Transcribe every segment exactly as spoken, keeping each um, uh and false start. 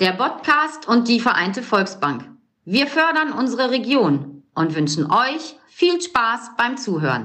der Podcast und die Vereinte Volksbank. Wir fördern unsere Region und wünschen euch viel Spaß beim Zuhören.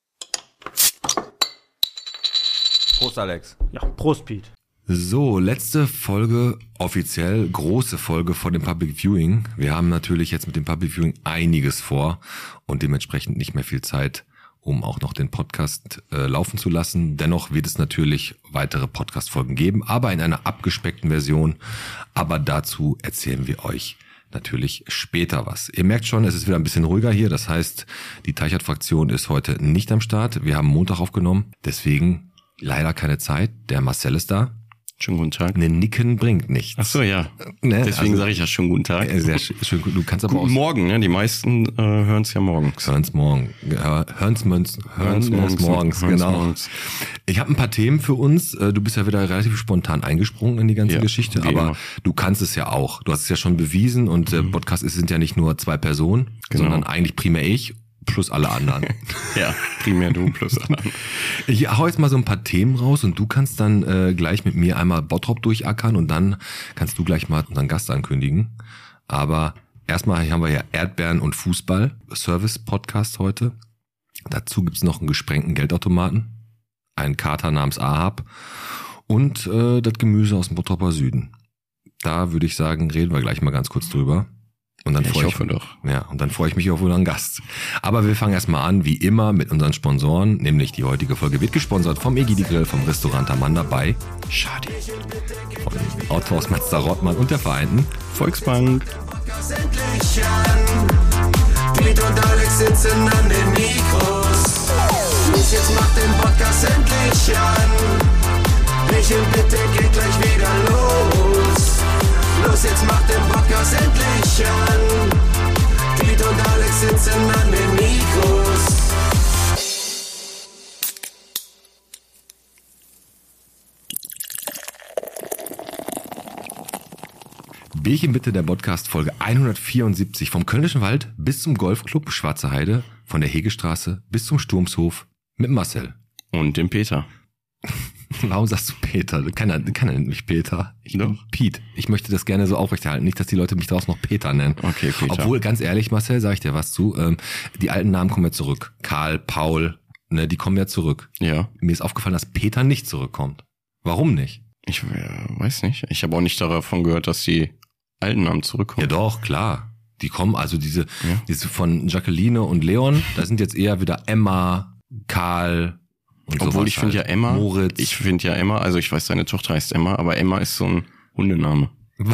Prost, Alex. Ja, Prost, Pete. So, letzte Folge, offiziell große Folge vor dem Public Viewing. Wir haben natürlich jetzt mit dem Public Viewing einiges vor und dementsprechend nicht mehr viel Zeit, um auch noch den Podcast äh, laufen zu lassen. Dennoch wird es natürlich weitere Podcast-Folgen geben, aber in einer abgespeckten Version. Aber dazu erzählen wir euch natürlich später was. Ihr merkt schon, es ist wieder ein bisschen ruhiger hier. Das heißt, die Teichert-Fraktion ist heute nicht am Start. Wir haben Montag aufgenommen, deswegen leider keine Zeit. Der Marcel ist da. Schönen guten Tag. Ne, Nicken bringt nichts. Ach so, ja. Ne? Deswegen also, sage ich ja schon guten Tag. Sehr schön. Du kannst aber guten auch Morgen, ne? Die meisten äh, hören es ja morgens. Hören es morgen. Hören es morgens, hören morgens, morgens, genau. Morgens. Ich habe ein paar Themen für uns. Du bist ja wieder relativ spontan eingesprungen in die ganze ja, Geschichte, aber immer. Du kannst es ja auch. Du hast es ja schon bewiesen und mhm. Podcast sind ja nicht nur zwei Personen, genau. sondern eigentlich primär ich plus alle anderen. Ja, primär du plus alle anderen. Ich hau jetzt mal so ein paar Themen raus und du kannst dann äh, gleich mit mir einmal Bottrop durchackern und dann kannst du gleich mal unseren Gast ankündigen. Aber erstmal haben wir ja Erdbeeren und Fußball, Service-Podcast heute. Dazu gibt's noch einen gesprengten Geldautomaten, einen Kater namens Ahab und äh, das Gemüse aus dem Bottroper Süden. Da würde ich sagen, reden wir gleich mal ganz kurz drüber. Und dann ja, freue ich, ich doch. Ja, und dann freue ich mich auf unseren Gast. Aber wir fangen erstmal an, wie immer, mit unseren Sponsoren, nämlich die heutige Folge wird gesponsert vom Egidi Grill, vom Restaurant Amanda bei Schadi, von Autohaus Mazda-Rottmann und der Vereinten Volksbank. Piet und Alex sitzen an den Mikros. Los, jetzt macht den Podcast endlich an. Michel, bitte geht gleich wieder los. Los, jetzt macht den Podcast endlich an. Piet und Alex sitzen an den Mikros. Bierchen bitte, der Podcast Folge hundertvierundsiebzig. Vom Kölnischen Wald bis zum Golfclub Schwarze Heide, von der Hegestraße bis zum Sturmshof mit Marcel. Und dem Peter. Warum sagst du Peter? Keiner, keiner nennt mich Peter. Ich bin Piet. Ich möchte das gerne so aufrechterhalten. Nicht, dass die Leute mich daraus noch Peter nennen. Okay, Peter. Obwohl, ganz ehrlich, Marcel, sag ich dir was zu. Ähm, die alten Namen kommen ja zurück. Karl, Paul, ne, die kommen ja zurück. Ja. Mir ist aufgefallen, dass Peter nicht zurückkommt. Warum nicht? Ich äh, weiß nicht. Ich habe auch nicht davon gehört, dass die alten Namen zurückkommen. Ja doch, klar. Die kommen, also diese, ja. diese von Jacqueline und Leon, da sind jetzt eher wieder Emma, Karl, und obwohl ich finde halt. ja Emma, Moritz. ich finde ja Emma, also ich weiß, seine Tochter heißt Emma, aber Emma ist so ein Hundename.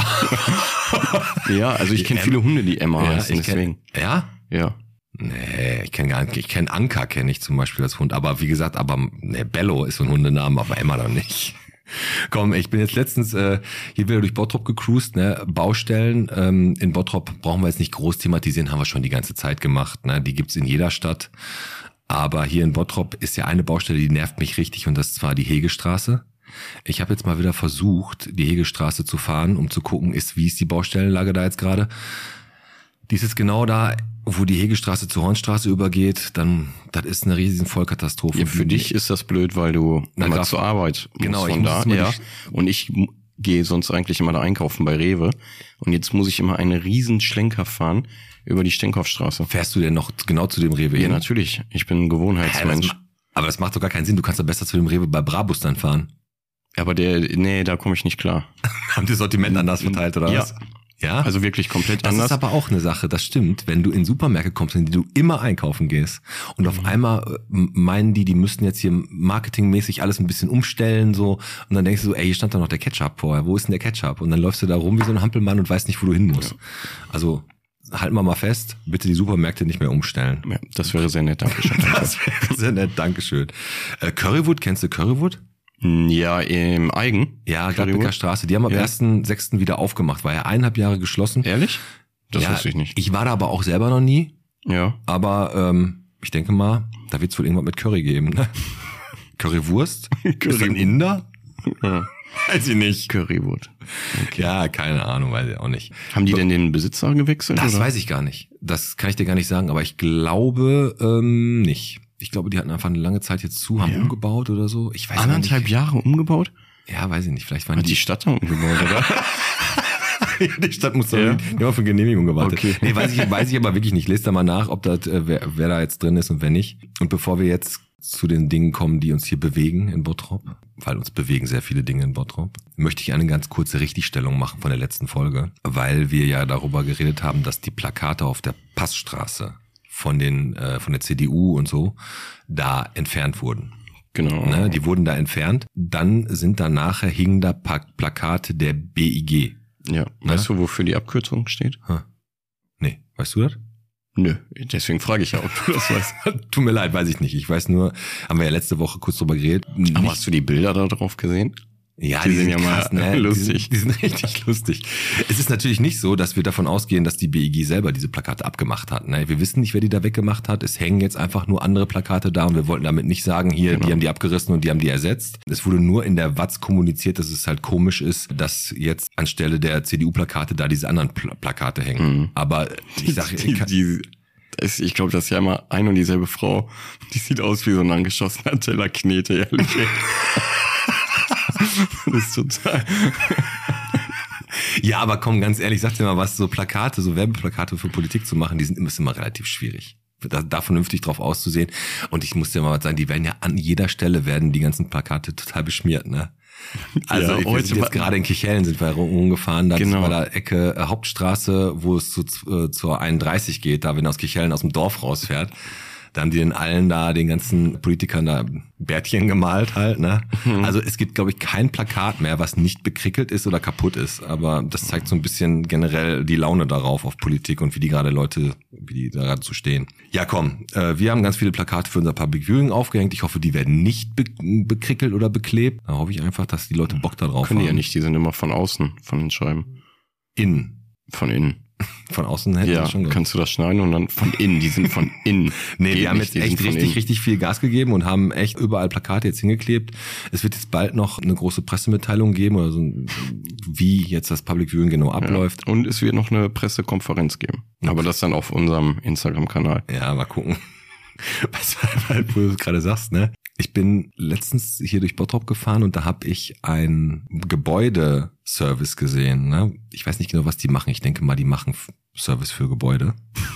Ja, also ich kenne viele Hunde, die Emma ja, heißen, deswegen. Kenn, ja? Ja. Nee, ich kenne gar nicht, ich kenne Anka, kenne ich zum Beispiel als Hund, aber wie gesagt, aber ne, Bello ist so ein Hundename, aber Emma dann nicht. Komm, ich bin jetzt letztens äh, hier wieder durch Bottrop gecruised, ne? Baustellen ähm, in Bottrop brauchen wir jetzt nicht groß thematisieren, haben wir schon die ganze Zeit gemacht, ne? Die gibt's in jeder Stadt. Aber hier in Bottrop ist ja eine Baustelle, die nervt mich richtig und das ist zwar die Hegestraße. Ich habe jetzt mal wieder versucht, die Hegestraße zu fahren, um zu gucken, ist wie ist die Baustellenlage da jetzt gerade. Die ist jetzt genau da, wo die Hegestraße zur Hornstraße übergeht. Dann, das ist eine riesen Vollkatastrophe. Ja, für dich ist das blöd, weil du Na, immer grad, zur Arbeit genau, musst von ich da. muss Ja. Und ich gehe sonst eigentlich immer da einkaufen bei Rewe. Und jetzt muss ich immer einen riesen Schlenker fahren über die Stenkopfstraße. Fährst du denn noch genau zu dem Rewe Ja, hin? natürlich. Ich bin ein Gewohnheitsmensch. Ja, das, aber das macht doch gar keinen Sinn. Du kannst doch besser zu dem Rewe bei Brabus dann fahren. Aber der, nee, da komme ich nicht klar. Haben die Sortiment anders verteilt, oder ja. was? Ja. Also wirklich komplett das anders. Das ist aber auch eine Sache, das stimmt. Wenn du in Supermärkte kommst, in die du immer einkaufen gehst und mhm. auf einmal meinen die, die müssten jetzt hier marketingmäßig alles ein bisschen umstellen, so, und dann denkst du so, ey, hier stand doch noch der Ketchup vorher. Wo ist denn der Ketchup? Und dann läufst du da rum wie so ein Hampelmann und weißt nicht, wo du hin musst. Ja. Also, halten wir mal fest, bitte die Supermärkte nicht mehr umstellen. Ja, das wäre sehr nett, Dankeschön. Das wäre sehr nett, Dankeschön. Äh, Currywood, kennst du Currywood? Ja, im Eigen. Ja, Gladbecker Straße. Die haben am ja. ersten sechsten wieder aufgemacht. War ja eineinhalb Jahre geschlossen. Ehrlich? Das ja, wusste ich nicht. Ich war da aber auch selber noch nie. Ja. Aber ähm, ich denke mal, da wird es wohl irgendwas mit Curry geben. Ne? Currywurst? Curry. Ist das ein Inder? Ja. Weiß ich nicht. Currywood. Okay. Ja, keine Ahnung, weiß ich auch nicht. Haben die denn den Besitzer gewechselt? Das oder? weiß ich gar nicht. Das kann ich dir gar nicht sagen, aber ich glaube ähm, nicht. Ich glaube, die hatten einfach eine lange Zeit jetzt zu, haben ja. umgebaut oder so. Ich weiß Anderthalb nicht. Jahre umgebaut? Ja, weiß ich nicht. Vielleicht waren Hat die... die Stadt da umgebaut, oder? Die Stadt muss doch Ja? die haben auf eine Genehmigung gewartet. Okay. Nee, weiß ich, weiß ich aber wirklich nicht. Lest da mal nach, ob das, äh, wer, wer da jetzt drin ist und wer nicht. Und bevor wir jetzt zu den Dingen kommen, die uns hier bewegen in Bottrop, weil uns bewegen sehr viele Dinge in Bottrop, möchte ich eine ganz kurze Richtigstellung machen von der letzten Folge, weil wir ja darüber geredet haben, dass die Plakate auf der Passstraße von den äh, von der C D U und so da entfernt wurden. Genau. Ne, die wurden da entfernt. Dann sind da nachher hingen da Pa- Plakate der B I G. Ja. Weißt du, wofür die Abkürzung steht? Huh. Nee, weißt du das? Nö, deswegen frage ich ja, ob du das weißt. Tut mir leid, weiß ich nicht. Ich weiß nur, haben wir ja letzte Woche kurz drüber geredet. Aber Nicht- hast du die Bilder da drauf gesehen? Ja, Die die, sind sind ja mal krass, ne? lustig. Die sind, die sind richtig lustig. Es ist natürlich nicht so, dass wir davon ausgehen, dass die B I G selber diese Plakate abgemacht hat. Ne? Wir wissen nicht, wer die da weggemacht hat. Es hängen jetzt einfach nur andere Plakate da und wir wollten damit nicht sagen, hier, Genau. die haben die abgerissen und die haben die ersetzt. Es wurde nur in der Watz kommuniziert, dass es halt komisch ist, dass jetzt anstelle der C D U-Plakate da diese anderen Pl- Plakate hängen. Mhm. Aber ich sage, die, die, das, ich glaube, das ist ja immer ein und dieselbe Frau. Die sieht aus wie so ein angeschossener Tellerknete, ehrlich. Das ist total... ja, aber komm, ganz ehrlich, sag dir mal was, so Plakate, so Werbeplakate für Politik zu machen, die sind immer, ist immer relativ schwierig. Da, da vernünftig drauf auszusehen. Und ich muss dir mal was sagen, die werden ja an jeder Stelle werden die ganzen Plakate total beschmiert, ne? Also Ja, wir heute sind jetzt war- gerade in Kichellen sind wir rumgefahren, da Genau. bei der Ecke äh, Hauptstraße, wo es zu, äh, zur einunddreißig geht, da wenn er aus Kichellen aus dem Dorf rausfährt. Da haben die den allen da, den ganzen Politikern da Bärtchen gemalt halt, ne? Mhm. Also es gibt, glaube ich, kein Plakat mehr, was nicht bekrickelt ist oder kaputt ist. Aber das zeigt so ein bisschen generell die Laune darauf, auf Politik und wie die gerade Leute, wie die da gerade so stehen. Ja, komm, äh, wir haben ganz viele Plakate für unser Public Viewing aufgehängt. Ich hoffe, die werden nicht be- bekrickelt oder beklebt. Da hoffe ich einfach, dass die Leute Bock da drauf Können die haben. ja nicht, die sind immer von außen, von den Scheiben. Innen. Von innen. Von außen hätten Ja, wir schon gemacht. kannst du das schneiden und dann von innen, die sind von innen. Nee, Geht wir haben nicht, jetzt die sind echt von richtig, innen. richtig viel Gas gegeben und haben echt überall Plakate jetzt hingeklebt. Es wird jetzt bald noch eine große Pressemitteilung geben, oder so, wie jetzt das Public Viewing genau abläuft. Ja. Und es wird noch eine Pressekonferenz geben. Aber das dann auf unserem Instagram-Kanal. Ja, mal gucken. Was halt, wo du es gerade sagst, ne? Ich bin letztens hier durch Bottrop gefahren und da habe ich ein Gebäudeservice gesehen. Ne? Ich weiß nicht genau, was die machen. Ich denke mal, die machen F- Service für Gebäude.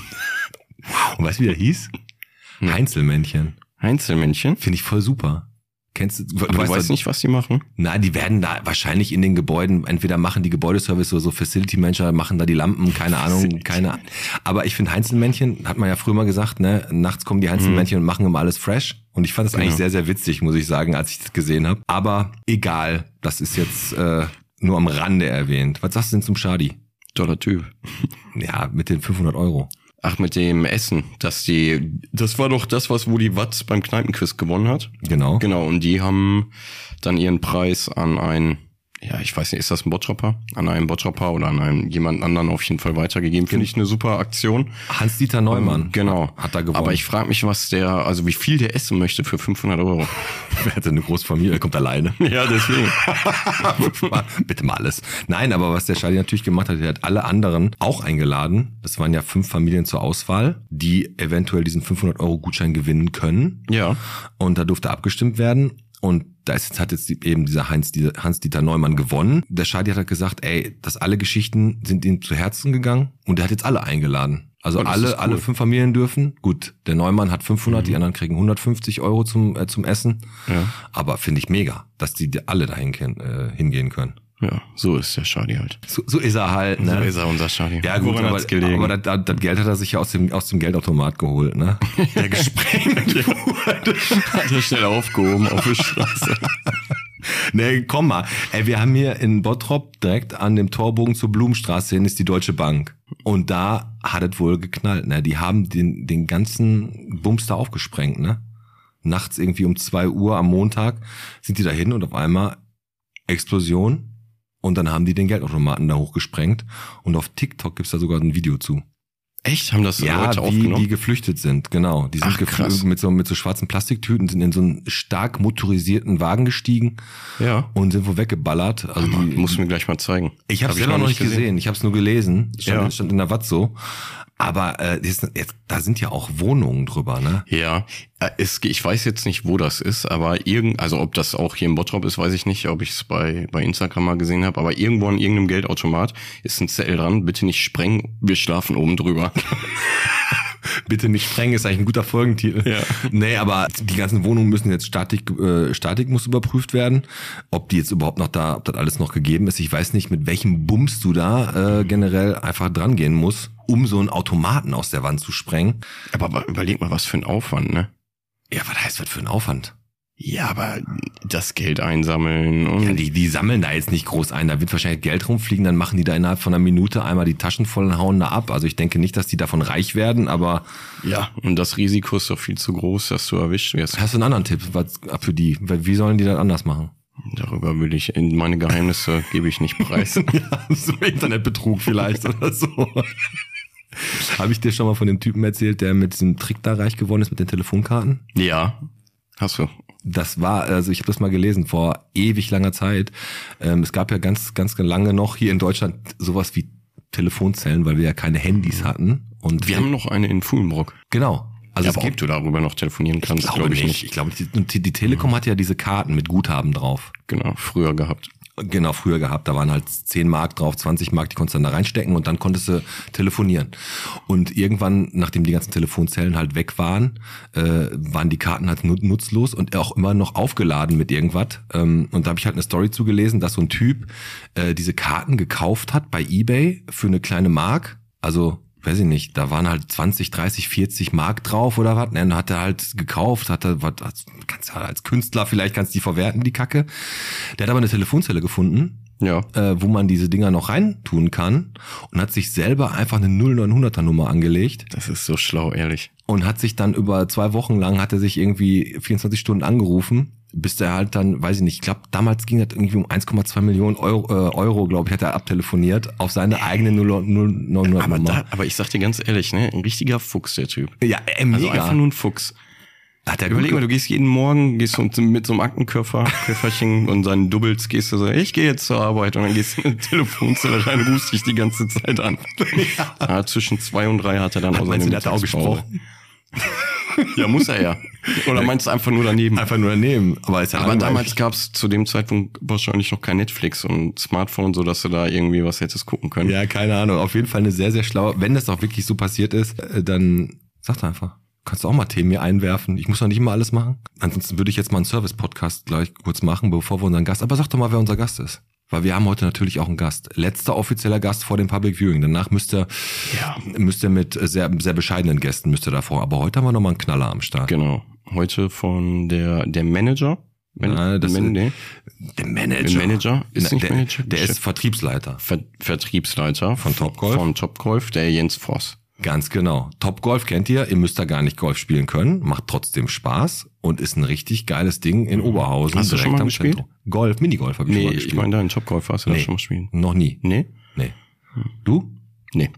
Und weißt du, wie der hieß? Nee. Heinzelmännchen. Einzelmännchen. Finde ich voll super. Kennst du? Du, Aber du weißt doch- nicht, was die machen? Na, die werden da wahrscheinlich in den Gebäuden, entweder machen die Gebäudeservice oder so Facility-Manager, machen da die Lampen, keine Ahnung, keine Ahnung. Aber ich finde Heinzelmännchen, hat man ja früher mal gesagt, ne, nachts kommen die Heinzelmännchen und machen immer alles fresh. Und ich fand das Genau. eigentlich sehr, sehr witzig, muss ich sagen, als ich das gesehen habe. Aber egal, das ist jetzt äh, nur am Rande erwähnt. Was sagst du denn zum Schadi? Toller Typ. Ja, mit den fünfhundert Euro. Ach, mit dem Essen, dass die, das war doch das, was wo die Watz beim Kneipenquiz gewonnen hat. Genau. Genau, und die haben dann ihren Preis an einen, ja, ich weiß nicht, ist das ein Bottropper? An einen Bottropper oder an einen jemand anderen auf jeden Fall weitergegeben. Finde ich eine super Aktion. Hans-Dieter Neumann. Ähm, genau. Hat da gewonnen. Aber ich frage mich, was der, also wie viel der essen möchte für fünfhundert Euro. Er hatte eine große Familie, er kommt alleine. Ja, deswegen. Bitte mal alles. Nein, aber was der Schadi natürlich gemacht hat, er hat alle anderen auch eingeladen. Das waren ja fünf Familien zur Auswahl, die eventuell diesen fünfhundert Euro Gutschein gewinnen können. Ja. Und da durfte abgestimmt werden. Und da ist jetzt, hat jetzt die, eben dieser Heinz, dieser Hans-Dieter Neumann gewonnen. Der Schadi hat halt gesagt, ey, dass alle Geschichten sind ihm zu Herzen gegangen und er hat jetzt alle eingeladen. Also Oh, das alle, ist cool. alle fünf Familien dürfen. Gut, der Neumann hat fünfhundert, die anderen kriegen hundertfünfzig Euro zum, äh, zum Essen. Ja. Aber finde ich mega, dass die alle dahin äh, hingehen können. Ja, so ist der Schadi halt. So, so ist er halt, ne? So ist er, unser Schadi. Ja gut, Woran aber, hat's gelegen? aber das, das, das Geld hat er sich ja aus dem, aus dem Geldautomat geholt, ne? Der gesprengt wurde. hat er schnell aufgehoben auf der Straße. Nee, komm mal. Ey, wir haben hier in Bottrop direkt an dem Torbogen zur Blumenstraße hin ist die Deutsche Bank. Und da hat es wohl geknallt, ne? Die haben den, den ganzen Bums da aufgesprengt, ne? Nachts irgendwie um zwei Uhr am Montag sind die da hin und auf einmal Explosion. Und dann haben die den Geldautomaten da hochgesprengt. Und auf TikTok gibt's da sogar ein Video zu. Echt? Haben das Ja, Leute wie aufgenommen? die geflüchtet sind, genau. Die sind Ach, krass. geflüchtet mit so, mit so schwarzen Plastiktüten, sind in so einen stark motorisierten Wagen gestiegen Ja. und sind wohl weggeballert. Also die, Muss mir gleich mal zeigen. ich habe Hab selber noch nicht gesehen. Ich habe es nur gelesen. Stand, Ja. stand in der Watz so. Aber äh, das ist, jetzt, da sind ja auch Wohnungen drüber, ne? Ja, äh, es, ich weiß jetzt nicht, wo das ist, aber irgend, also ob das auch hier in Bottrop ist, weiß ich nicht, ob ich es bei bei Instagram mal gesehen habe, aber irgendwo an irgendeinem Geldautomat ist ein Zettel dran, bitte nicht sprengen, wir schlafen oben drüber. Bitte nicht sprengen, ist eigentlich ein guter Folgentitel. Ja. Nee, aber die ganzen Wohnungen müssen jetzt Statik, äh, Statik muss überprüft werden. Ob die jetzt überhaupt noch da, ob das alles noch gegeben ist. Ich weiß nicht, mit welchem Bums du da äh, generell einfach dran gehen musst, um so einen Automaten aus der Wand zu sprengen. Aber überleg mal, was für ein Aufwand, ne? Ja, was heißt das für ein Aufwand? Ja, aber das Geld einsammeln und... Ja, die, die sammeln da jetzt nicht groß ein. Da wird wahrscheinlich Geld rumfliegen, dann machen die da innerhalb von einer Minute einmal die Taschen voll und hauen da ab. Also ich denke nicht, dass die davon reich werden, aber... Ja, und das Risiko ist doch viel zu groß, dass du erwischt wirst. Hast du einen anderen Tipp was für die? Wie sollen die das anders machen? Darüber will ich, in meine Geheimnisse gebe ich nicht preis. Ja, so Internetbetrug vielleicht oder so. Habe ich dir schon mal von dem Typen erzählt, der mit diesem Trick da reich geworden ist mit den Telefonkarten? Ja, hast du. Das war, also ich habe das mal gelesen vor ewig langer Zeit. Ähm, es gab ja ganz, ganz lange noch hier in Deutschland sowas wie Telefonzellen, weil wir ja keine Handys hatten. Und wir haben noch eine in Fuhlenbrock. Genau. Also ja, es aber gibt, ob du darüber noch telefonieren kannst, glaube glaube ich ich nicht. nicht. Ich glaube, die, die Telekom hatte ja diese Karten mit Guthaben drauf. Genau, früher gehabt. Genau, früher gehabt. Da waren halt zehn Mark drauf, zwanzig Mark, die konntest du dann da reinstecken und dann konntest du telefonieren. Und irgendwann, nachdem die ganzen Telefonzellen halt weg waren, äh, waren die Karten halt nutzlos und auch immer noch aufgeladen mit irgendwas. Ähm, und da habe ich halt eine Story zugelesen, dass so ein Typ äh, diese Karten gekauft hat bei eBay für eine kleine Mark. Also weiß ich nicht, da waren halt zwanzig, dreißig, vierzig Mark drauf oder was. Dann hat er halt gekauft, hat er, was, kannst du halt als Künstler vielleicht kannst du die verwerten, die Kacke. Der hat aber eine Telefonzelle gefunden, ja, äh, wo man diese Dinger noch reintun kann und hat sich selber einfach eine null neunhunderter Nummer angelegt. Das ist so schlau, ehrlich. Und hat sich dann über zwei Wochen lang, hat er sich irgendwie vierundzwanzig Stunden angerufen, bis der halt dann, weiß ich nicht, ich glaube, damals ging das irgendwie um eins Komma zwei Millionen Euro, äh, Euro glaube ich, hat er abtelefoniert auf seine eigene null neunhundert Aber, Nummer. da, aber ich sag dir ganz ehrlich, ne, ein richtiger Fuchs, der Typ. Ja, äh, mega. Also einfach nur ein Fuchs. Hat er Überleg gut mal, du gehst jeden Morgen, gehst so mit so einem Aktenkoffer, Köfferchen und seinen Doubles, gehst du so, ich gehe jetzt zur Arbeit und dann gehst du in eine Telefonzelle rein, rufst dich die ganze Zeit an. Ja. Ja, zwischen zwei und drei hat er dann Ach, auch meinst seine du, der hat auch gesprochen? Ja, muss er ja. Oder meinst du einfach nur daneben? Einfach nur daneben. Aber, ist ja Aber langweilig. damals gab's zu dem Zeitpunkt wahrscheinlich noch kein Netflix und Smartphone, so dass du da irgendwie was hättest gucken können. Ja, keine Ahnung. Auf jeden Fall eine sehr, sehr schlaue. Wenn das auch wirklich so passiert ist, äh, dann sag doch einfach. Kannst du auch mal Themen hier einwerfen. Ich muss doch nicht immer alles machen. Ansonsten würde ich jetzt mal einen Service-Podcast gleich kurz machen, bevor wir unseren Gast... Aber sag doch mal, wer unser Gast ist. Weil wir haben heute natürlich auch einen Gast. Letzter offizieller Gast vor dem Public Viewing. Danach müsst ihr, ja. müsst ihr mit sehr, sehr bescheidenen Gästen müsst ihr davor. Aber heute haben wir nochmal einen Knaller am Start. Genau. Heute von der, der Manager. Man- Nein, das Man- nee. Der Manager. Der Manager ist Na, nicht der, Manager. Der ist Vertriebsleiter. Ver- Vertriebsleiter Von Topgolf? Von Topgolf, der Jens Voss. Ganz genau. Topgolf kennt ihr. Ihr müsst da gar nicht Golf spielen können. Macht trotzdem Spaß und ist ein richtig geiles Ding in Oberhausen. Hast du schon mal gespielt? Zentrum. Golf, Minigolf habe ich schon Nee, mal gespielt. ich meine, da in Topgolf hast du Nee. das schon mal spielen. Noch nie. Nee? Nee. Du? Nee.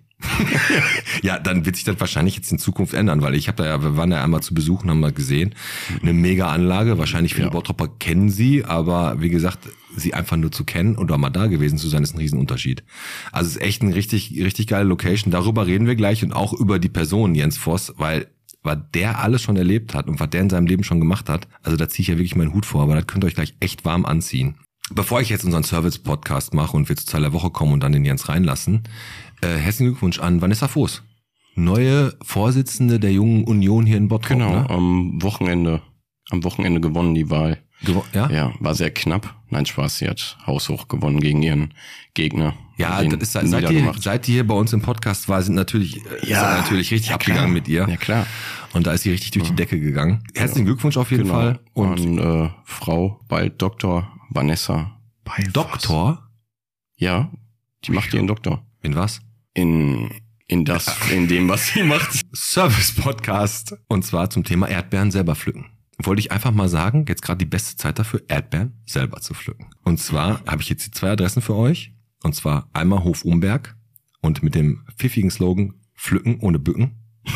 Ja, dann wird sich das wahrscheinlich jetzt in Zukunft ändern, weil ich habe da ja, wir waren ja einmal zu Besuch und haben mal gesehen, eine mega Anlage, wahrscheinlich viele Ja. Bottropper kennen sie, aber wie gesagt, sie einfach nur zu kennen oder mal da gewesen zu sein, ist ein Riesenunterschied. Also es ist echt eine richtig, richtig geile Location, darüber reden wir gleich und auch über die Person Jens Voss, weil was der alles schon erlebt hat und was der in seinem Leben schon gemacht hat, also da ziehe ich ja wirklich meinen Hut vor, aber das könnt ihr euch gleich echt warm anziehen. Bevor ich jetzt unseren Service-Podcast mache und wir zur Zahl der Woche kommen und dann den Jens reinlassen, äh, herzlichen Glückwunsch an Vanessa Voß. Neue Vorsitzende der Jungen Union hier in Bottrop. Genau, Ne? am Wochenende, am Wochenende gewonnen die Wahl. Gewo- ja? Ja, war sehr knapp. Nein, Spaß, sie hat haushoch gewonnen gegen ihren Gegner. Ja, Den das ist, seit, die, niedergemacht. seit die hier bei uns im Podcast war, sind natürlich, äh, Ja, ist natürlich richtig ja, abgegangen klar. mit ihr. Ja, klar. Und da ist sie richtig durch die Decke gegangen. Herzlichen Glückwunsch auf jeden Genau. Fall. Und Und äh, Frau, bald Doktor Vanessa Beilfoss. Doktor? Ja, die macht ihren Doktor. In was? In, in das, in dem, was sie macht. Service-Podcast. Und zwar zum Thema Erdbeeren selber pflücken. Wollte ich einfach mal sagen, jetzt gerade die beste Zeit dafür, Erdbeeren selber zu pflücken. Und zwar habe ich jetzt die zwei Adressen für euch. Und zwar einmal Hof Umberg und mit dem pfiffigen Slogan Pflücken ohne Bücken.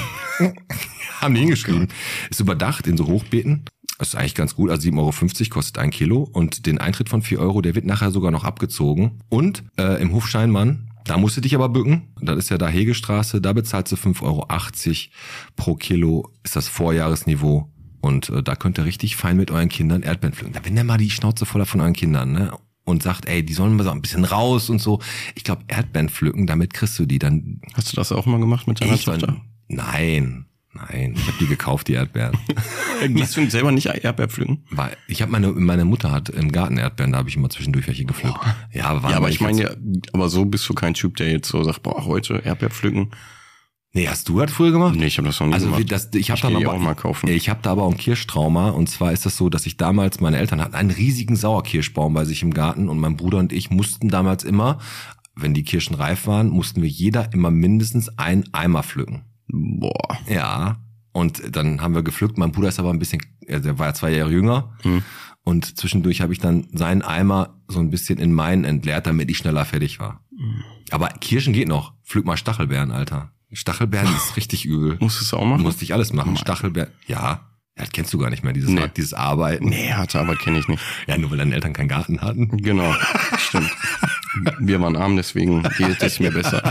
Haben die hingeschrieben. Ist überdacht in so Hochbeeten. Das ist eigentlich ganz gut. Also sieben Euro fünfzig kostet ein Kilo. Und den Eintritt von vier Euro, der wird nachher sogar noch abgezogen. Und äh, im Hof Scheinmann Da musst du dich aber bücken. Das ist ja da Hegestraße. Da bezahlst du fünf Euro achtzig pro Kilo. Ist das Vorjahresniveau. Und äh, da könnt ihr richtig fein mit euren Kindern Erdbeeren pflücken. Da wenn der mal die Schnauze voller von euren Kindern, ne? Und sagt, ey, die sollen mal so ein bisschen raus und so. Ich glaube, Erdbeeren pflücken, damit kriegst du die dann. Hast du das auch mal gemacht mit deiner Ich Tochter? war- Nein, nein. Ich habe die gekauft, die Erdbeeren. Gehst du selber nicht Erdbeer pflücken? Weil ich habe meine meine Mutter hat im Garten Erdbeeren, da habe ich immer zwischendurch welche gepflückt. Ja, war Ja, aber ich meine jetzt- ja, aber so bist du kein Typ, der jetzt so sagt, boah, heute Erdbeer pflücken. Nee, hast du das früher gemacht? Nee, ich habe das noch nie Also gemacht. wie das, ich habe Ich da geh noch die auch mal kaufen. Ich habe da aber auch ein Kirschtrauma und zwar ist das so, dass ich damals meine Eltern hatten einen riesigen Sauerkirschbaum bei sich im Garten und mein Bruder und ich mussten damals immer, wenn die Kirschen reif waren, mussten wir jeder immer mindestens einen Eimer pflücken. Boah. Ja, und dann haben wir gepflückt. Mein Bruder ist aber ein bisschen, also der war ja zwei Jahre jünger Hm. und zwischendurch habe ich dann seinen Eimer so ein bisschen in meinen entleert, damit ich schneller fertig war. Aber Kirschen geht noch. Pflück mal Stachelbeeren, Alter. Stachelbeeren ist richtig übel. Musstest du auch machen? Musste ich alles machen. Stachelbeeren, ja. Ja, das kennst du gar nicht mehr, dieses, Nee. dieses Arbeiten. Nee, hatte, aber kenne ich nicht. Ja, nur weil deine Eltern keinen Garten hatten. Genau, stimmt. Wir waren arm, deswegen geht es mir besser.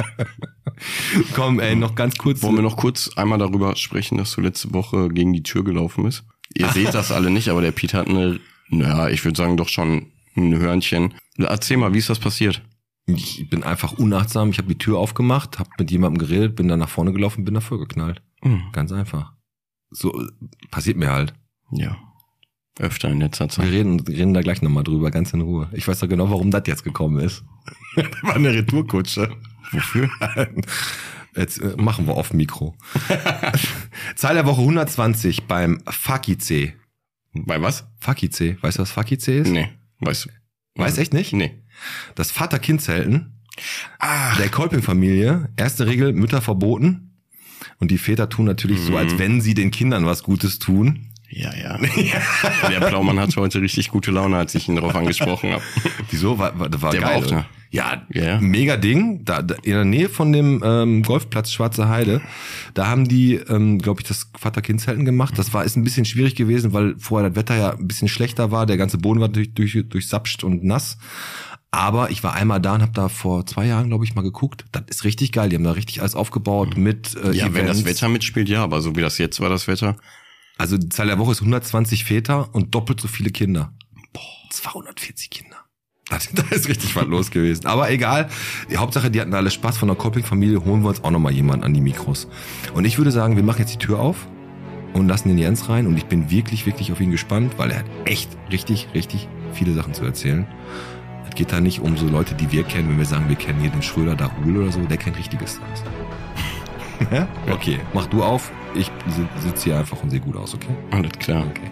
Komm, ey, noch ganz kurz. Wollen wir noch kurz einmal darüber sprechen, dass du letzte Woche gegen die Tür gelaufen bist? Ihr seht das alle nicht, aber der Piet hat eine, naja, ich würde sagen doch schon ein Hörnchen. Erzähl mal, wie ist das passiert? Ich bin einfach unachtsam. Ich habe die Tür aufgemacht, habe mit jemandem geredet, bin dann nach vorne gelaufen, bin davor geknallt. Hm. Ganz einfach. So äh, passiert mir halt. Ja, öfter in letzter Wir Zeit. reden, reden da gleich nochmal drüber, ganz in Ruhe. Ich weiß doch genau, warum das jetzt gekommen ist. Das war eine Retourkutsche. Wofür? Jetzt äh, machen wir auf Mikro. Zahl der Woche hundertzwanzig beim Fakice. Bei was? Fakice. Weißt du, was Fakice ist? Nee, weißt du. Weiß echt nicht? Nee. Das Vater-Kind-Zelten Ah, der Kolping-Familie. Erste Regel, Mütter verboten. Und die Väter tun natürlich so, als wenn sie den Kindern was Gutes tun. ja, ja. Der Plaumann hatte heute richtig gute Laune, als ich ihn darauf angesprochen habe. Wieso? War, war, das war Der war geil. auch oder? da. Ja, Ja, ja. mega Ding. Da, da in der Nähe von dem ähm, Golfplatz Schwarze Heide, da haben die, ähm, glaube ich, das Vater-Kind-Zelten gemacht. Das war ist ein bisschen schwierig gewesen, weil vorher das Wetter ja ein bisschen schlechter war. Der ganze Boden war durch, durch, durchsapscht und nass. Aber ich war einmal da und habe da vor zwei Jahren, glaube ich, mal geguckt. Das ist richtig geil. Die haben da richtig alles aufgebaut mit äh, Ja, wenn das Events. Wetter mitspielt, ja, aber so wie das jetzt war, das Wetter. Also die Zahl der Woche ist hundertzwanzig Väter und doppelt so viele Kinder. Boah, zweihundertvierzig Kinder. Das, da ist richtig was los gewesen. Aber egal. Die Hauptsache, die hatten alle Spaß. Von der Kolping-Familie holen wir uns auch nochmal jemanden an die Mikros. Und ich würde sagen, wir machen jetzt die Tür auf und lassen den Jens rein. Und ich bin wirklich, wirklich auf ihn gespannt, weil er hat echt richtig, richtig viele Sachen zu erzählen. Es geht da nicht um so Leute, die wir kennen, wenn wir sagen, wir kennen hier den Schröder, Darul oder so. Der kennt richtige Stars. Ja? Okay, mach du auf. Ich sitze hier einfach und sehe gut aus, okay? Alles klar. Okay.